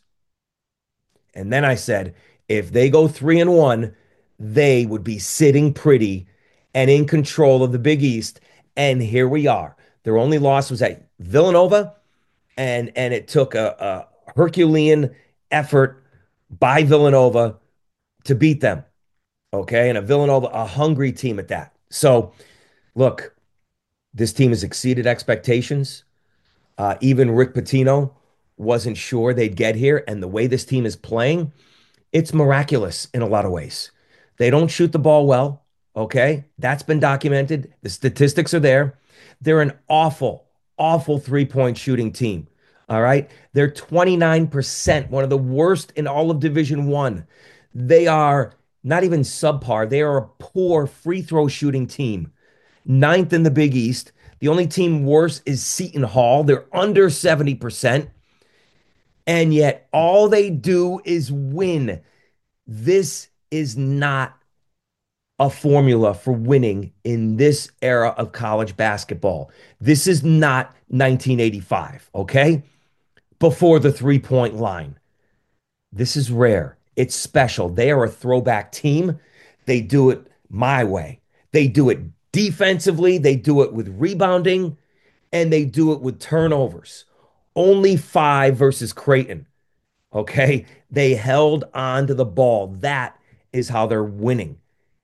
And then I said, if they go three and one, they would be sitting pretty and in control of the Big East. And here we are. Their only loss was at Villanova, and, and it took a, a Herculean effort by Villanova to beat them. Okay. And a Villanova, a hungry team at that. So look, this team has exceeded expectations. Uh, even Rick Pitino wasn't sure they'd get here. And the way this team is playing, it's miraculous in a lot of ways. They don't shoot the ball well. Okay. That's been documented. The statistics are there. They're an awful, awful three-point shooting team. All right. They're twenty-nine percent, one of the worst in all of Division One. They are not even subpar. They are a poor free throw shooting team. Ninth in the Big East. The only team worse is Seton Hall. They're under seventy percent. And yet all they do is win. This is not a formula for winning in this era of college basketball. This is not nineteen eighty-five, okay? Before the three-point line. This is rare. It's special. They are a throwback team. They do it my way. They do it defensively. They do it with rebounding, and they do it with turnovers. Only five versus Creighton, okay? They held on to the ball. That is how they're winning.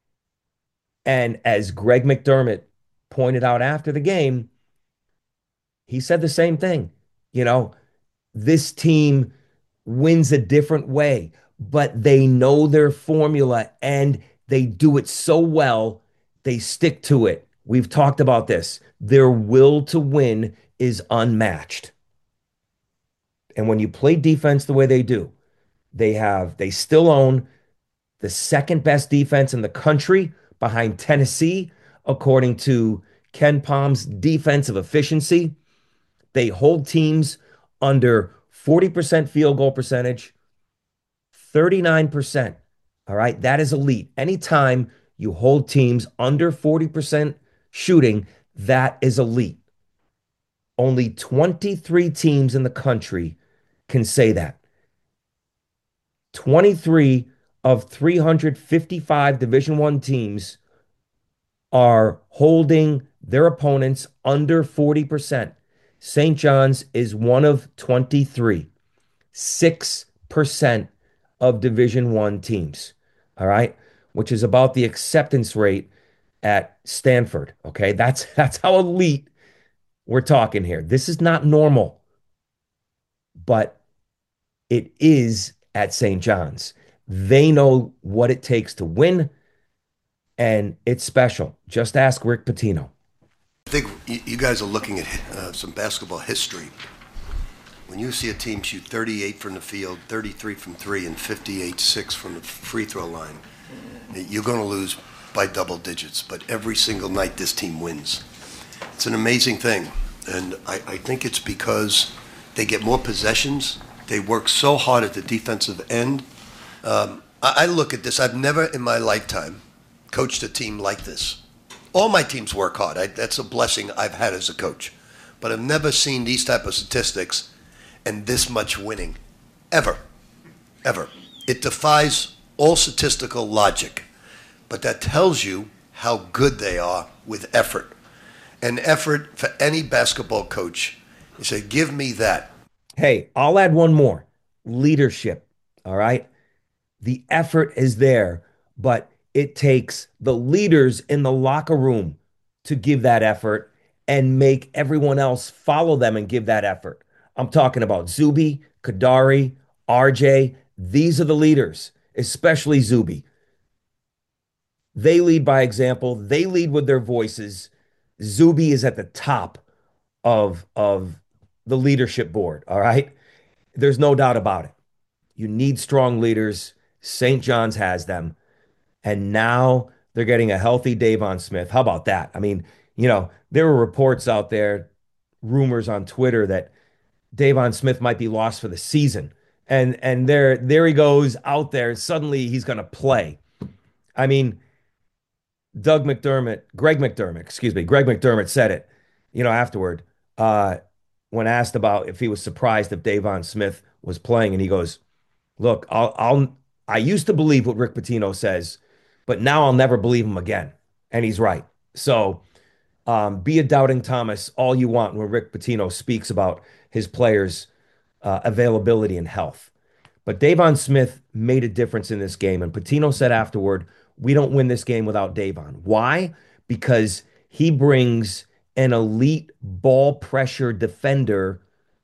And as Greg McDermott pointed out after the game, he said the same thing. You know, this team wins a different way, but they know their formula and they do it so well, they stick to it. We've talked about this. Their will to win is unmatched. And when you play defense the way they do, they have, they still own the second best defense in the country behind Tennessee, according to Ken Palm's defensive efficiency. They hold teams under forty percent field goal percentage, thirty-nine percent. All right, that is elite. Anytime you hold teams under forty percent shooting, that is elite. Only twenty-three teams in the country can say that. twenty-three of three hundred fifty-five Division One teams are holding their opponents under forty percent. Saint John's is one of twenty-three. six percent of Division One teams. All right? Which is about the acceptance rate at Stanford. Okay? That's that's how elite we're talking here. This is not normal. But it is at Saint John's. They know what it takes to win, and it's special. Just ask Rick Pitino. I think you guys are looking at uh, some basketball history. When you see a team shoot thirty-eight from the field, thirty-three from three, and fifty-eight six from the free throw line, you're going to lose by double digits. But every single night this team wins. It's an amazing thing. And I, I think it's because they get more possessions. They work so hard at the defensive end. Um, I, I look at this. I've never in my lifetime coached a team like this. All my teams work hard. I, that's a blessing I've had as a coach. But I've never seen these type of statistics and this much winning. Ever. Ever. It defies all statistical logic. But that tells you how good they are with effort. And effort for any basketball coach, you say, give me that. Hey, I'll add one more. Leadership. All right. The effort is there, but it takes the leaders in the locker room to give that effort and make everyone else follow them and give that effort. I'm talking about Zuby, Kadari, R J. These are the leaders, especially Zuby. They lead by example. They lead with their voices. Zuby is at the top of, of the leadership board. All right. There's no doubt about it. You need strong leaders. Saint John's has them. And now they're getting a healthy Davon Smith. How about that? I mean, you know, there were reports out there, rumors on Twitter that Davon Smith might be lost for the season. And and there there he goes out there. Suddenly he's going to play. I mean, Doug McDermott, Greg McDermott, excuse me, Greg McDermott said it, you know, afterward, uh, when asked about if he was surprised if Davon Smith was playing, and he goes, "Look, I'll, I'll, I used to believe what Rick Pitino says, but now I'll never believe him again." And he's right. So um, be a doubting Thomas all you want when Rick Pitino speaks about his players' uh, availability and health. But Davon Smith made a difference in this game. And Pitino said afterward, we don't win this game without Davon. Why? Because he brings an elite ball pressure defender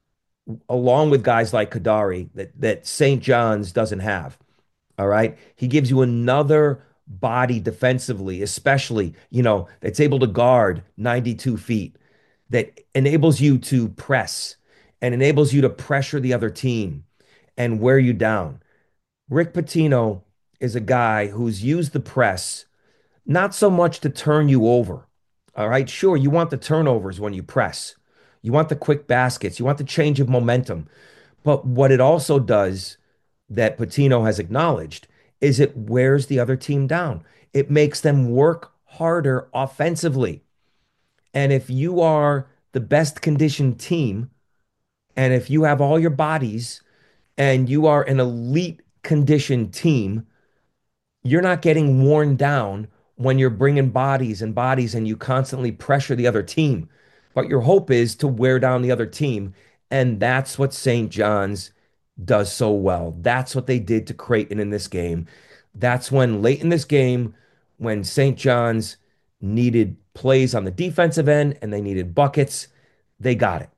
along with guys like Kadari that, that Saint John's doesn't have. All right. He gives you another body defensively, especially, you know, that's able to guard ninety-two feet, that enables you to press and enables you to pressure the other team and wear you down. Rick Pitino is a guy who's used the press not so much to turn you over. All right. Sure, you want the turnovers when you press, you want the quick baskets, you want the change of momentum. But what it also does that Pitino has acknowledged is it wears the other team down. It makes them work harder offensively. And if you are the best conditioned team, and if you have all your bodies and you are an elite conditioned team, you're not getting worn down when you're bringing bodies and bodies and you constantly pressure the other team. But your hope is to wear down the other team. And that's what Saint John's does so well. That's what they did to Creighton in this game. That's when late in this game, when Saint John's needed plays on the defensive end and they needed buckets, they got it.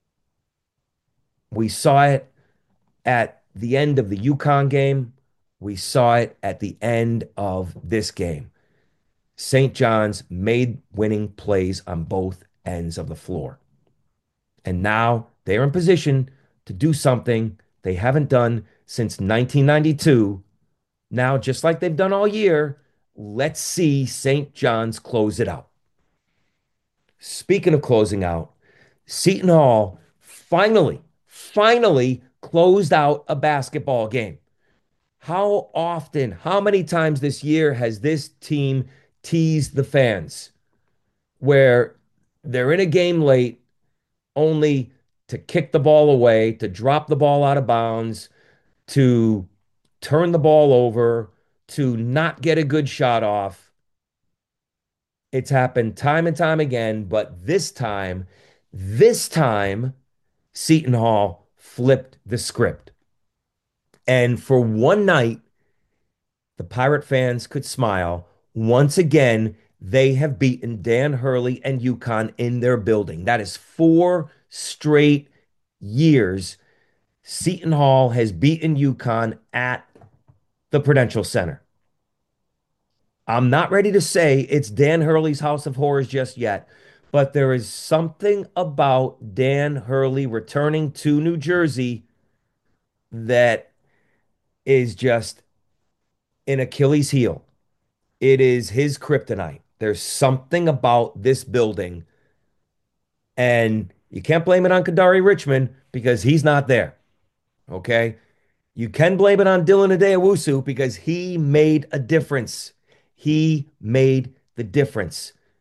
We saw it at the end of the UConn game. We saw it at the end of this game. Saint John's made winning plays on both ends of the floor. And now they're in position to do something they haven't done since nineteen ninety-two. Now, just like they've done all year, let's see Saint John's close it out. Speaking of closing out, Seton Hall finally, finally closed out a basketball game. How often, how many times this year has this team teased the fans where they're in a game late only to kick the ball away, to drop the ball out of bounds, to turn the ball over, to not get a good shot off? It's happened time and time again, but this time, this time, Seton Hall flipped the script. And for one night, the Pirate fans could smile. Once again, they have beaten Dan Hurley and UConn in their building. That is four straight years Seton Hall has beaten UConn at the Prudential Center. I'm not ready to say it's Dan Hurley's House of Horrors just yet, but there is something about Dan Hurley returning to New Jersey that is just an Achilles heel. It is his kryptonite. There's something about this building, and you can't blame it on Kadari Richmond because he's not there. Okay? You can blame it on Dylan Adewusu because he made a difference. He made the difference.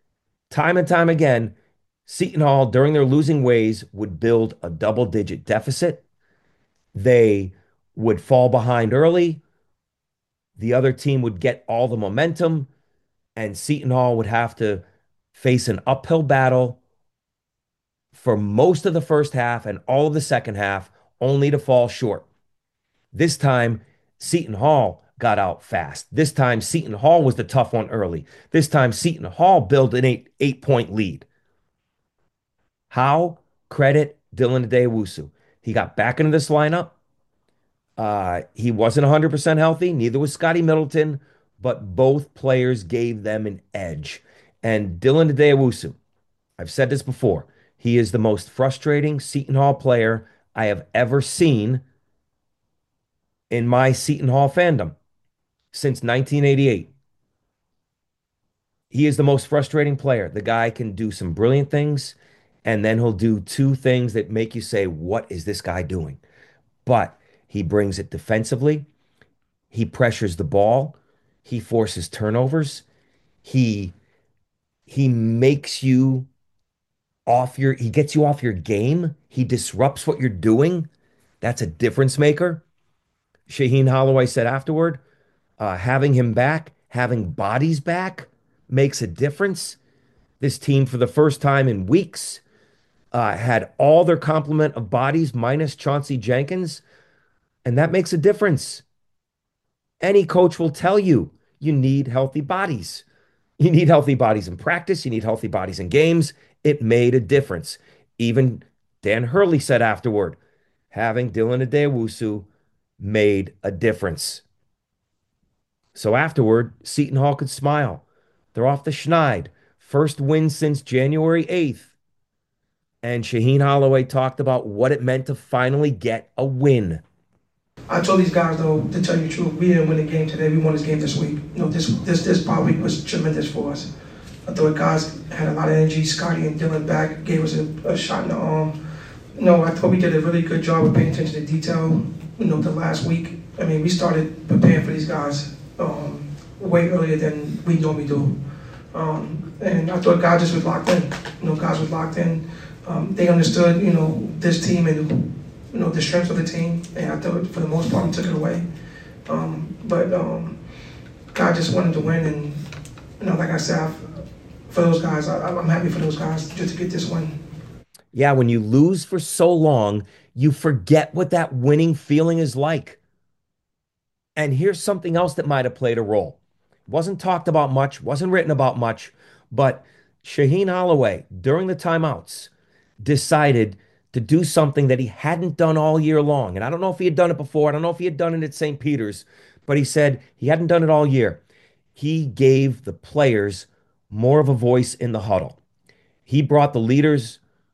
Time and time again, Seton Hall, during their losing ways, would build a double digit deficit. They would fall behind early. The other team would get all the momentum, and Seton Hall would have to face an uphill battle for most of the first half and all of the second half, only to fall short. This time, Seton Hall got out fast. This time, Seton Hall was the tough one early. This time, Seton Hall built an eight eight point lead. How? Credit Dylan Adewusu. He got back into this lineup. Uh, he wasn't one hundred percent healthy. Neither was Scotty Middleton, but both players gave them an edge. And Dylan Adewusu, I've said this before, he is the most frustrating Seton Hall player I have ever seen in my Seton Hall fandom since nineteen eighty-eight. He is the most frustrating player. The guy can do some brilliant things, and then he'll do two things that make you say, what is this guy doing? But he brings it defensively. He pressures the ball. He forces turnovers. He he makes you off your he gets you off your game. He disrupts what you're doing. That's a difference maker. Shaheen Holloway said afterward, uh, having him back, having bodies back makes a difference. This team, for the first time in weeks, uh, had all their complement of bodies minus Chauncey Jenkins, and that makes a difference. Any coach will tell you you need healthy bodies. You need healthy bodies in practice. You need healthy bodies in games. It made a difference. Even Dan Hurley said afterward, having Dylan Adewusu made a difference. So afterward, Seton Hall could smile. They're off the schneid. First win since January eighth. And Shaheen Holloway talked about what it meant to finally get a win. I told these guys, though, to tell you the truth, we didn't win the game today. We won this game this week. You know, this this this bye week was tremendous for us. I thought guys had a lot of energy. Scotty and Dylan back gave us a, a shot in the arm. You know, I thought we did a really good job of paying attention to detail. You know, the last week, I mean, we started preparing for these guys um, way earlier than we normally do. Um, and I thought guys just was locked in. You know, guys was locked in. Um, they understood, you know, this team and you know, the strength of the team, and I thought for the most part we took it away. Um, but um, God just wanted to win, and you know, like I said, I've, for those guys, I, I'm happy for those guys just to get this win. Yeah, when you lose for so long, you forget what that winning feeling is like. And here's something else that might have played a role. Wasn't talked about much, wasn't written about much, but Shaheen Holloway, during the timeouts, decided to do something that he hadn't done all year long. And I don't know if he had done it before. I don't know if he had done it at Saint Peter's, but he said he hadn't done it all year. He gave the players more of a voice in the huddle. He brought the leaders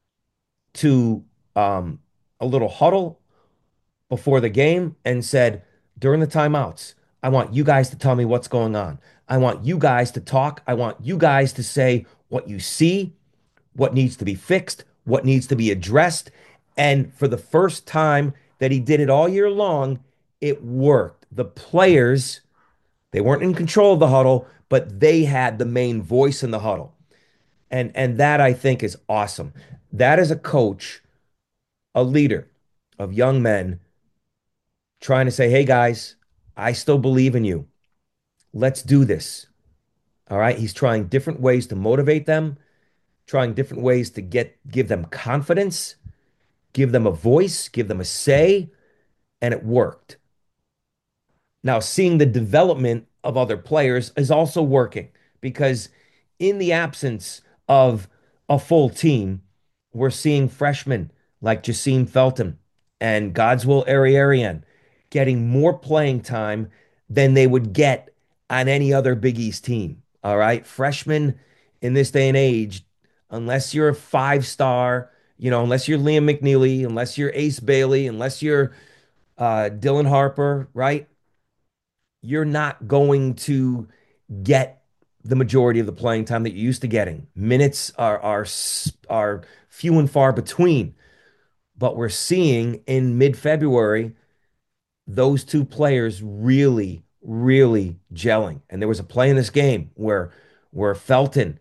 to um, a little huddle before the game and said, during the timeouts, I want you guys to tell me what's going on. I want you guys to talk. I want you guys to say what you see, what needs to be fixed, what needs to be addressed. And for the first time that he did it all year long, it worked. The players, they weren't in control of the huddle, but they had the main voice in the huddle. And, and that I think is awesome. That is a coach, a leader of young men trying to say, hey guys, I still believe in you. Let's do this. All right. He's trying different ways to motivate them, trying different ways to get give them confidence, give them a voice, give them a say, and it worked. Now, seeing the development of other players is also working because in the absence of a full team, we're seeing freshmen like Jasim Felton and Godswill Ariarian getting more playing time than they would get on any other Big East team. All right. Freshmen in this day and age, unless you're a five star, you know, unless you're Liam McNeely, unless you're Ace Bailey, unless you're uh, Dylan Harper, right? You're not going to get the majority of the playing time that you're used to getting. Minutes are are are few and far between. But we're seeing in mid-February those two players really, really gelling. And there was a play in this game where where Felton,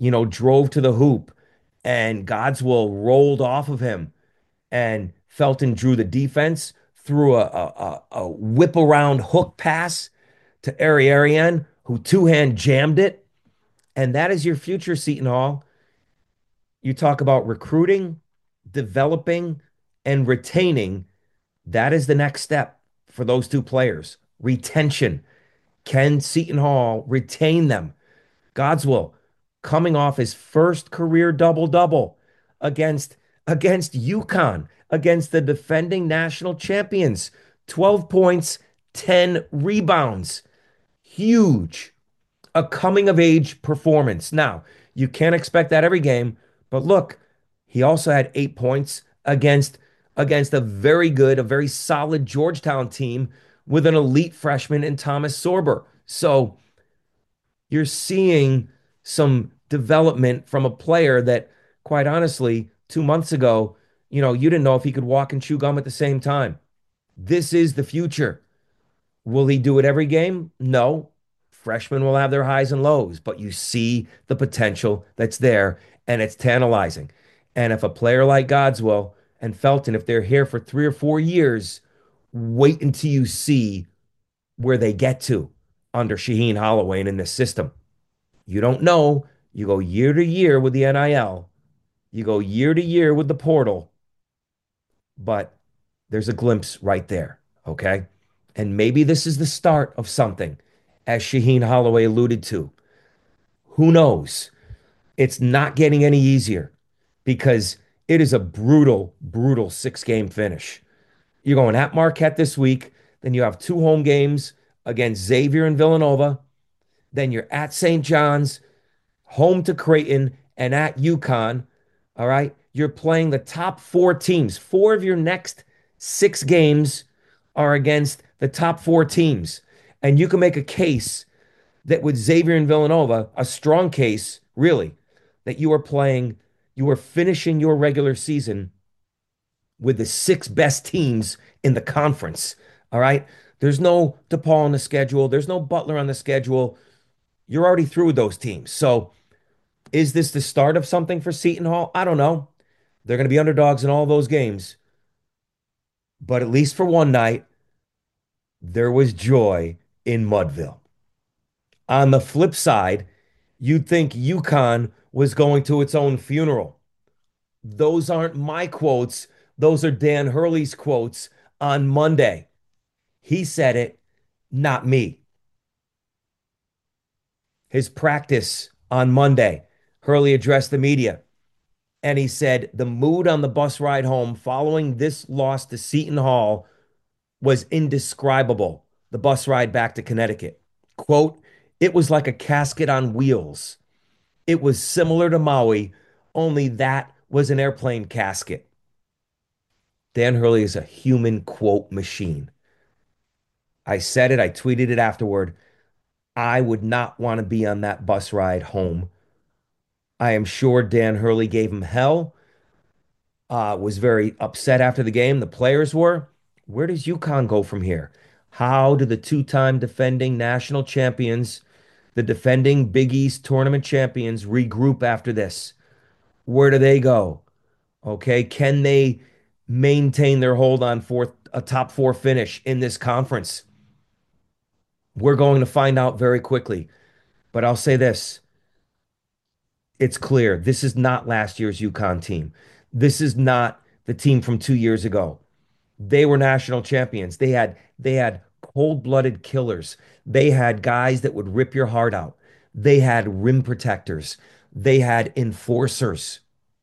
you know, drove to the hoop and Godswill rolled off of him and Felton drew the defense through a, a, a, a whip around hook pass to Ari Arian, who two hand jammed it. And that is your future, Seton Hall. You talk about recruiting, developing, and retaining. That is the next step for those two players. Retention. Can Seton Hall retain them? Godswill coming off his first career double-double against against UConn, against the defending national champions. twelve points, ten rebounds. Huge. A coming of age performance. Now, you can't expect that every game, but look, he also had eight points against against a very good, a very solid Georgetown team with an elite freshman in Thomas Sorber. So you're seeing some development from a player that, quite honestly, two months ago, you know, you didn't know if he could walk and chew gum at the same time. This is the future. Will he do it every game? No. Freshmen will have their highs and lows, but you see the potential that's there, and it's tantalizing. And if a player like Godswill and Felton, if they're here for three or four years, wait until you see where they get to under Shaheen Holloway and in this system. You don't know. You go year to year with the N I L. You go year to year with the portal, but there's a glimpse right there. Okay. And maybe this is the start of something, as Shaheen Holloway alluded to. Who knows? It's not getting any easier because it is a brutal, brutal six game finish. You're going at Marquette this week. Then you have two home games against Xavier and Villanova. Then you're at Saint John's, home to Creighton, and at UConn. All right. You're playing the top four teams. Four of your next six games are against the top four teams. And you can make a case that with Xavier and Villanova, a strong case, really, that you are playing, you are finishing your regular season with the six best teams in the conference. All right. There's no DePaul on the schedule. There's no Butler on the schedule. You're already through with those teams. So is this the start of something for Seton Hall? I don't know. They're going to be underdogs in all those games. But at least for one night, there was joy in Mudville. On the flip side, you'd think UConn was going to its own funeral. Those aren't my quotes. Those are Dan Hurley's quotes on Monday. He said it, not me. His practice on Monday, Hurley addressed the media, and he said the mood on the bus ride home following this loss to Seton Hall was indescribable. The bus ride back to Connecticut. Quote, it was like a casket on wheels. It was similar to Maui, only that was an airplane casket. Dan Hurley is a human quote machine. I said it, I tweeted it afterward. I would not want to be on that bus ride home. I am sure Dan Hurley gave him hell, uh, was very upset after the game. The players were. Where does UConn go from here? How do the two-time defending national champions, the defending Big East tournament champions, regroup after this? Where do they go? Okay, can they maintain their hold on fourth, a top four finish in this conference? We're going to find out very quickly. But I'll say this. It's clear this is not last year's UConn team. This is not the team from two years ago. They were national champions. They had they had cold-blooded killers. They had guys that would rip your heart out. They had rim protectors. They had enforcers.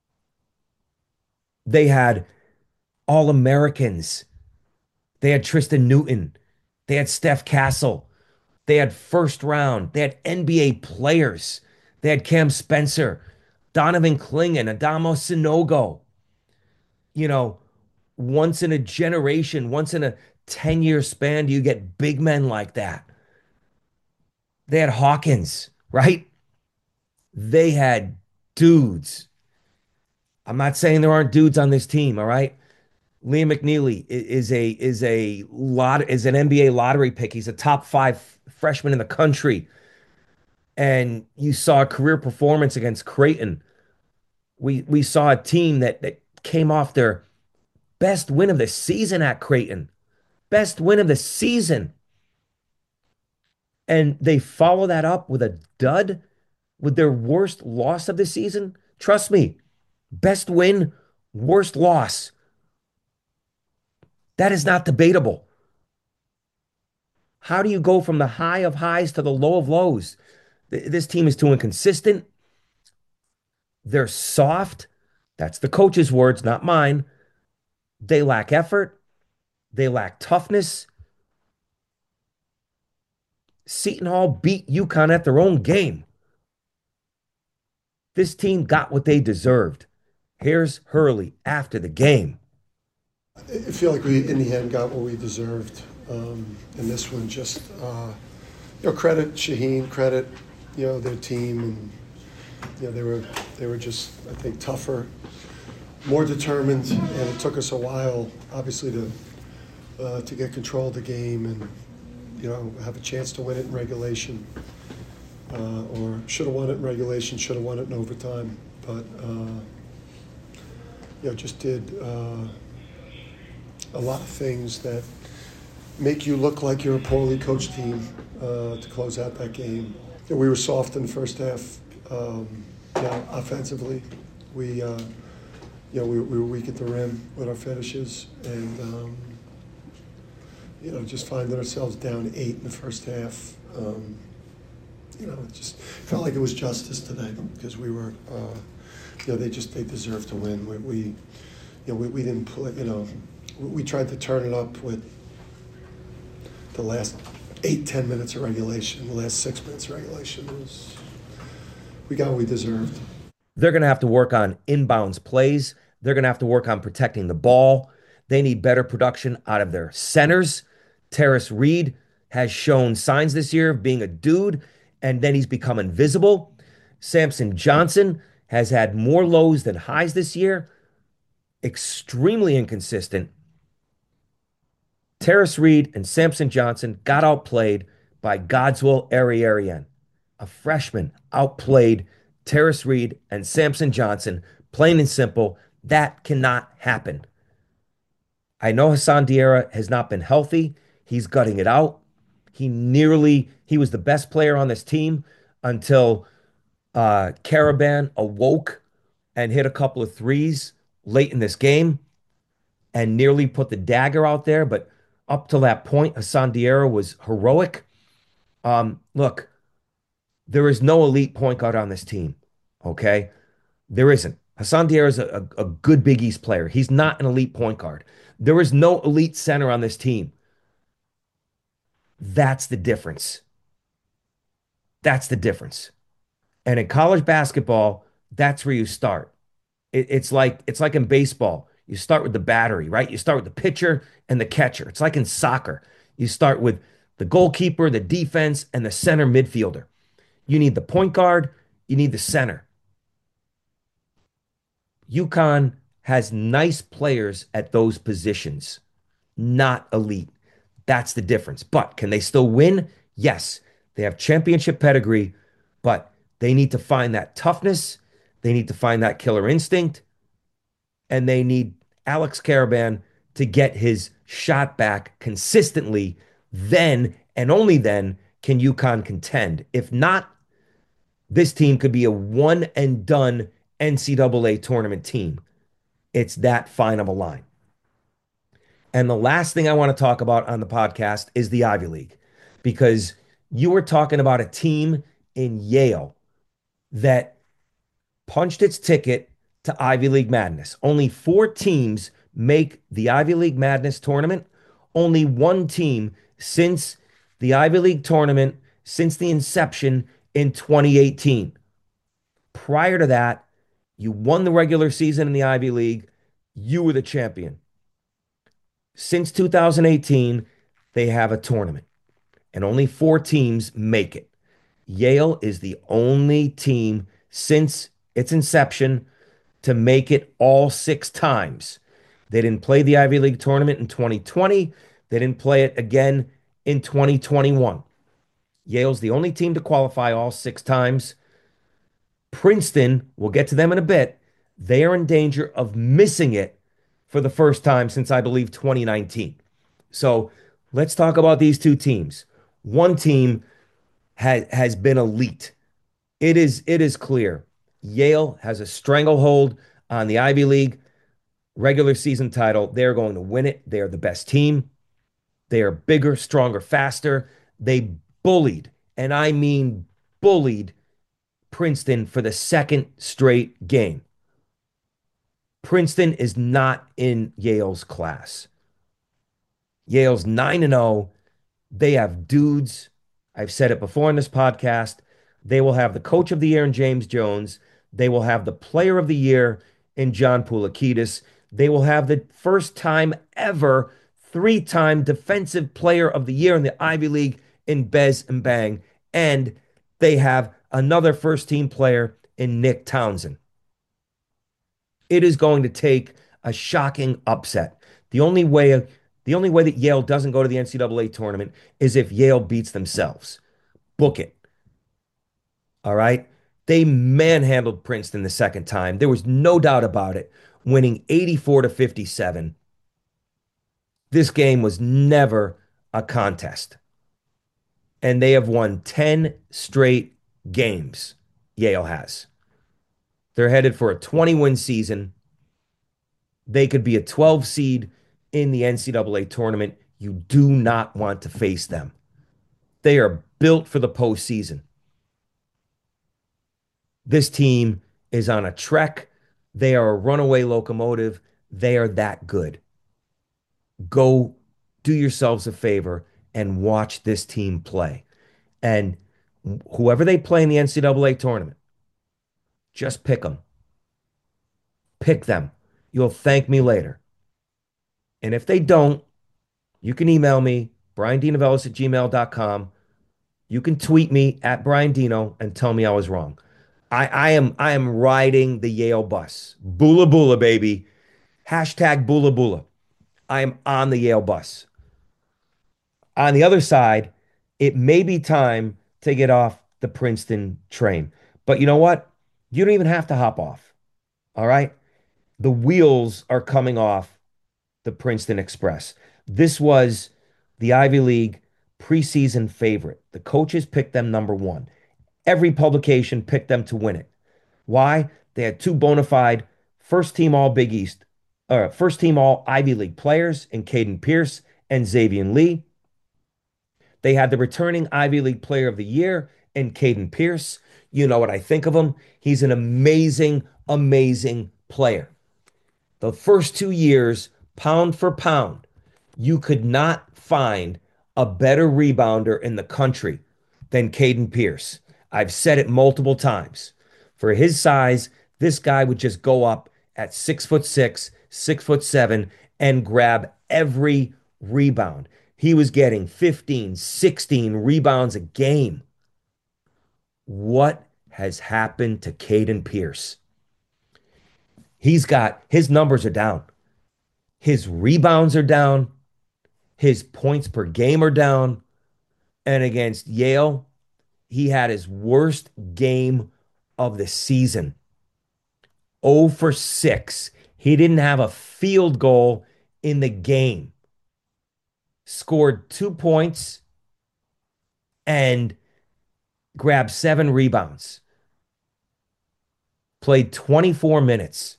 They had All-Americans. They had Tristan Newton. They had Steph Castle. They had first round. They had N B A players. They had Cam Spencer, Donovan Clingan, Adamo Sinogo. You know, once in a generation, once in a ten-year span, do you get big men like that? They had Hawkins, right? They had dudes. I'm not saying there aren't dudes on this team, all right? Liam McNeely is a is a lot is an N B A lottery pick. He's a top five freshman in the country. And you saw a career performance against Creighton. We we saw a team that that came off their best win of the season at Creighton. Best win of the season. And they follow that up with a dud with their worst loss of the season. Trust me, best win, worst loss. That is not debatable. How do you go from the high of highs to the low of lows? This team is too inconsistent. They're soft. That's the coach's words, not mine. They lack effort. They lack toughness. Seton Hall beat UConn at their own game. This team got what they deserved. Here's Hurley after the game. I feel like we, in the end, got what we deserved. Um, and this one just, uh, you know, credit Shaheen, credit, you know, their team. And, you know, they were, they were just, I think, tougher, more determined. And it took us a while, obviously, to uh, to get control of the game and, you know, have a chance to win it in regulation. Uh, or should have won it in regulation, should have won it in overtime. But, uh, you know, just did uh, a lot of things that make you look like you're a poorly coached team uh, to close out that game. You know, we were soft in the first half, um, you know, offensively. We, uh, you know, we, we were weak at the rim with our finishes, and um, you know, just finding ourselves down eight in the first half. Um, you know, it just felt like it was justice today because we were, uh, you know, they just they deserved to win. We, we you know, we, we didn't play. You know, we tried to turn it up with the last eight, ten minutes of regulation, the last six minutes of regulation. Was, we got what we deserved. They're going to have to work on inbounds plays. They're going to have to work on protecting the ball. They need better production out of their centers. Terrace Reed has shown signs this year of being a dude, and then he's become invisible. Samson Johnson has had more lows than highs this year. Extremely inconsistent. Terrace Reed and Samson Johnson got outplayed by Godswill Ariarian. A freshman outplayed Terrace Reed and Samson Johnson. Plain and simple, that cannot happen. I know Hassan Diarra has not been healthy. He's gutting it out. He nearly, he was the best player on this team until uh, Caravan awoke and hit a couple of threes late in this game and nearly put the dagger out there. But up to that point, Hassan Diarra was heroic. Um, look, there is no elite point guard on this team, okay? There isn't. Hassan Diarra is a, a, a good Big East player. He's not an elite point guard. There is no elite center on this team. That's the difference. That's the difference. And in college basketball, that's where you start. It, it's like it's like in baseball. You start with the battery, right? You start with the pitcher and the catcher. It's like in soccer. You start with the goalkeeper, the defense, and the center midfielder. You need the point guard. You need the center. UConn has nice players at those positions, not elite. That's the difference. But can they still win? Yes. They have championship pedigree, but they need to find that toughness. They need to find that killer instinct. And they need Alex Caravan to get his shot back consistently. Then and only then can UConn contend. If not, this team could be a one and done N C double A tournament team. It's that fine of a line. And the last thing I want to talk about on the podcast is the Ivy League, because you were talking about a team in Yale that punched its ticket to Ivy League Madness. Only four teams make the Ivy League Madness tournament. Only one team since the Ivy League tournament, since the inception in twenty eighteen. Prior to that, you won the regular season in the Ivy League. You were the champion. Since two thousand eighteen, they have a tournament, and only four teams make it. Yale is the only team since its inception to make it all six times. They didn't play the Ivy League tournament in twenty twenty. They didn't play it again in twenty twenty-one. Yale's the only team to qualify all six times. Princeton, we'll get to them in a bit. They are in danger of missing it for the first time since, I believe, twenty nineteen. So let's talk about these two teams. One team has has been elite. It is it is clear. Yale has a stranglehold on the Ivy League regular season title. They're going to win it. They are the best team. They are bigger, stronger, faster. They bullied, and I mean bullied, Princeton for the second straight game. Princeton is not in Yale's class. Yale's nine and oh. They have dudes. I've said it before in this podcast. They will have the coach of the year in James Jones. They will have the player of the year in John Poulikitis. They will have the first time ever three-time defensive player of the year in the Ivy League in Bez Mbang. And they have another first-team player in Nick Townsend. It is going to take a shocking upset. The only way the only way that Yale doesn't go to the N C double A tournament is if Yale beats themselves. Book it. All right? They manhandled Princeton the second time. There was no doubt about it, winning eighty-four to fifty-seven. This game was never a contest. And they have won ten straight games, Yale has. They're headed for a twenty-win season. They could be a twelve seed in the N C double A tournament. You do not want to face them. They are built for the postseason. This team is on a trek. They are a runaway locomotive. They are that good. Go do yourselves a favor and watch this team play. And whoever they play in the N C double A tournament, just pick them. Pick them. You'll thank me later. And if they don't, you can email me, brian d novellis at gmail dot com. You can tweet me at Brian Dino and tell me I was wrong. I, I am I am riding the Yale bus. Bula bula, baby. Hashtag bula bula. I am on the Yale bus. On the other side, it may be time to get off the Princeton train. But you know what? You don't even have to hop off. All right? The wheels are coming off the Princeton Express. This was the Ivy League preseason favorite. The coaches picked them number one. Every publication picked them to win it. Why? They had two bona fide first team All Big East, or first team All Ivy League players in Caden Pierce and Xavier Lee. They had the returning Ivy League Player of the Year in Caden Pierce. You know what I think of him. He's an amazing, amazing player. The first two years, pound for pound, you could not find a better rebounder in the country than Caden Pierce. I've said it multiple times. For his size, this guy would just go up at six foot six, six foot seven, and grab every rebound. He was getting fifteen, sixteen rebounds a game. What has happened to Caden Pierce? He's got, his numbers are down. His rebounds are down. His points per game are down. And against Yale, he had his worst game of the season. zero for six. He didn't have a field goal in the game. Scored two points and grabbed seven rebounds. Played twenty-four minutes.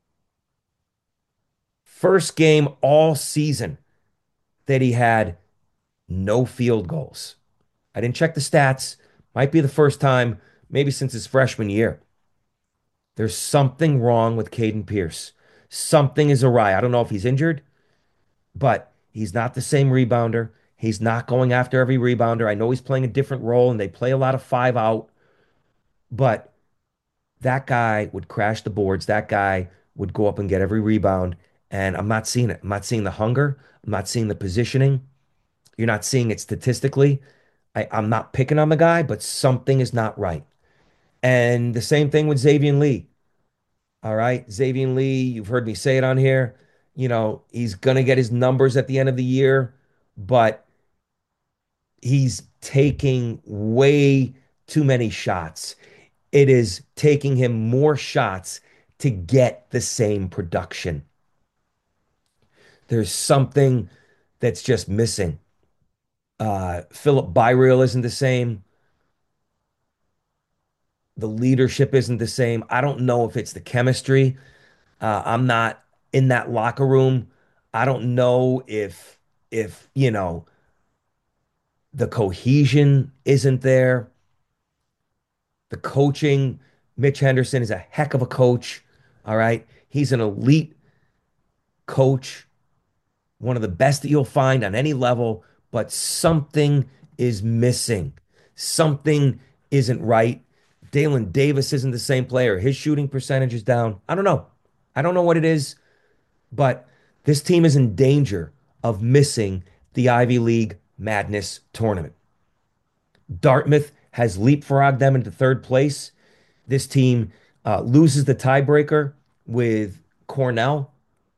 First game all season that he had no field goals. I didn't check the stats. Might be the first time, maybe since his freshman year. There's something wrong with Caden Pierce. Something is awry. I don't know if he's injured, but he's not the same rebounder. He's not going after every rebounder. I know he's playing a different role, and they play a lot of five out, but that guy would crash the boards. That guy would go up and get every rebound, and I'm not seeing it. I'm not seeing the hunger. I'm not seeing the positioning. You're not seeing it statistically. I, I'm not picking on the guy, but something is not right. And the same thing with Xavier Lee. All right. Xavier Lee, you've heard me say it on here. You know, he's going to get his numbers at the end of the year, but he's taking way too many shots. It is taking him more shots to get the same production. There's something that's just missing. Uh, Philip Byreal isn't the same. The leadership isn't the same. I don't know if it's the chemistry. Uh, I'm not in that locker room. I don't know if if you know the cohesion isn't there. The coaching, Mitch Henderson is a heck of a coach. All right. He's an elite coach, one of the best that you'll find on any level, but something is missing. Something isn't right. Dalen Davis isn't the same player. His shooting percentage is down. I don't know. I don't know what it is, but this team is in danger of missing the Ivy League Madness tournament. Dartmouth has leapfrogged them into third place. This team uh, loses the tiebreaker with Cornell.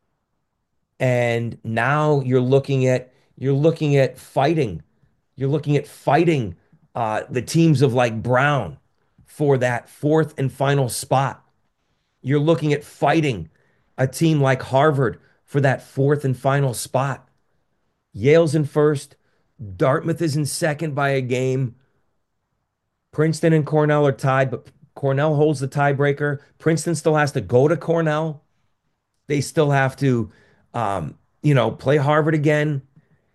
And now you're looking at you're looking at fighting. You're looking at fighting uh, the teams of like Brown for that fourth and final spot. You're looking at fighting a team like Harvard for that fourth and final spot. Yale's in first. Dartmouth is in second by a game. Princeton and Cornell are tied, but Cornell holds the tiebreaker. Princeton still has to go to Cornell. They still have to, um, you know, play Harvard again.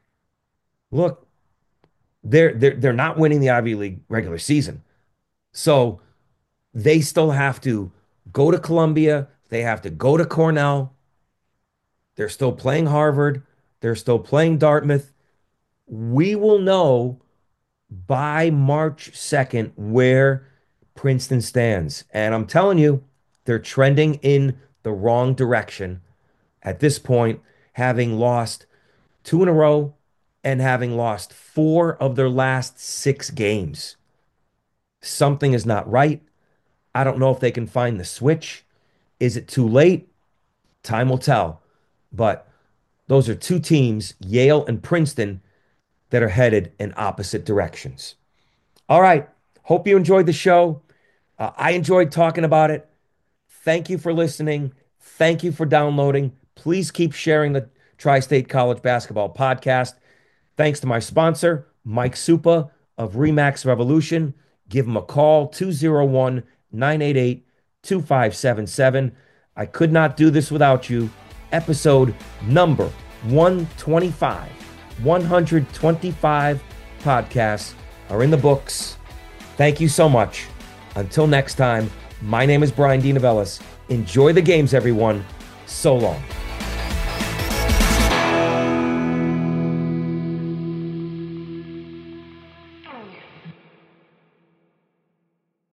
Look, they're they're they're not winning the Ivy League regular season, so they still have to go to Columbia. They have to go to Cornell. They're still playing Harvard. They're still playing Dartmouth. We will know by March second where Princeton stands. And I'm telling you, they're trending in the wrong direction at this point, having lost two in a row and having lost four of their last six games. Something is not right. I don't know if they can find the switch. Is it too late? Time will tell. But those are two teams, Yale and Princeton, that are headed in opposite directions. All right. Hope you enjoyed the show. Uh, I enjoyed talking about it. Thank you for listening. Thank you for downloading. Please keep sharing the Tri-State College Basketball Podcast. Thanks to my sponsor, Mike Supa of Remax Revolution. Give him a call, two oh one, nine eight eight, two five seven seven. I could not do this without you. Episode number one twenty-five. one hundred twenty-five podcasts are in the books. Thank you so much. Until next time, my name is Brian D. Novellis. Enjoy the games, everyone. So long.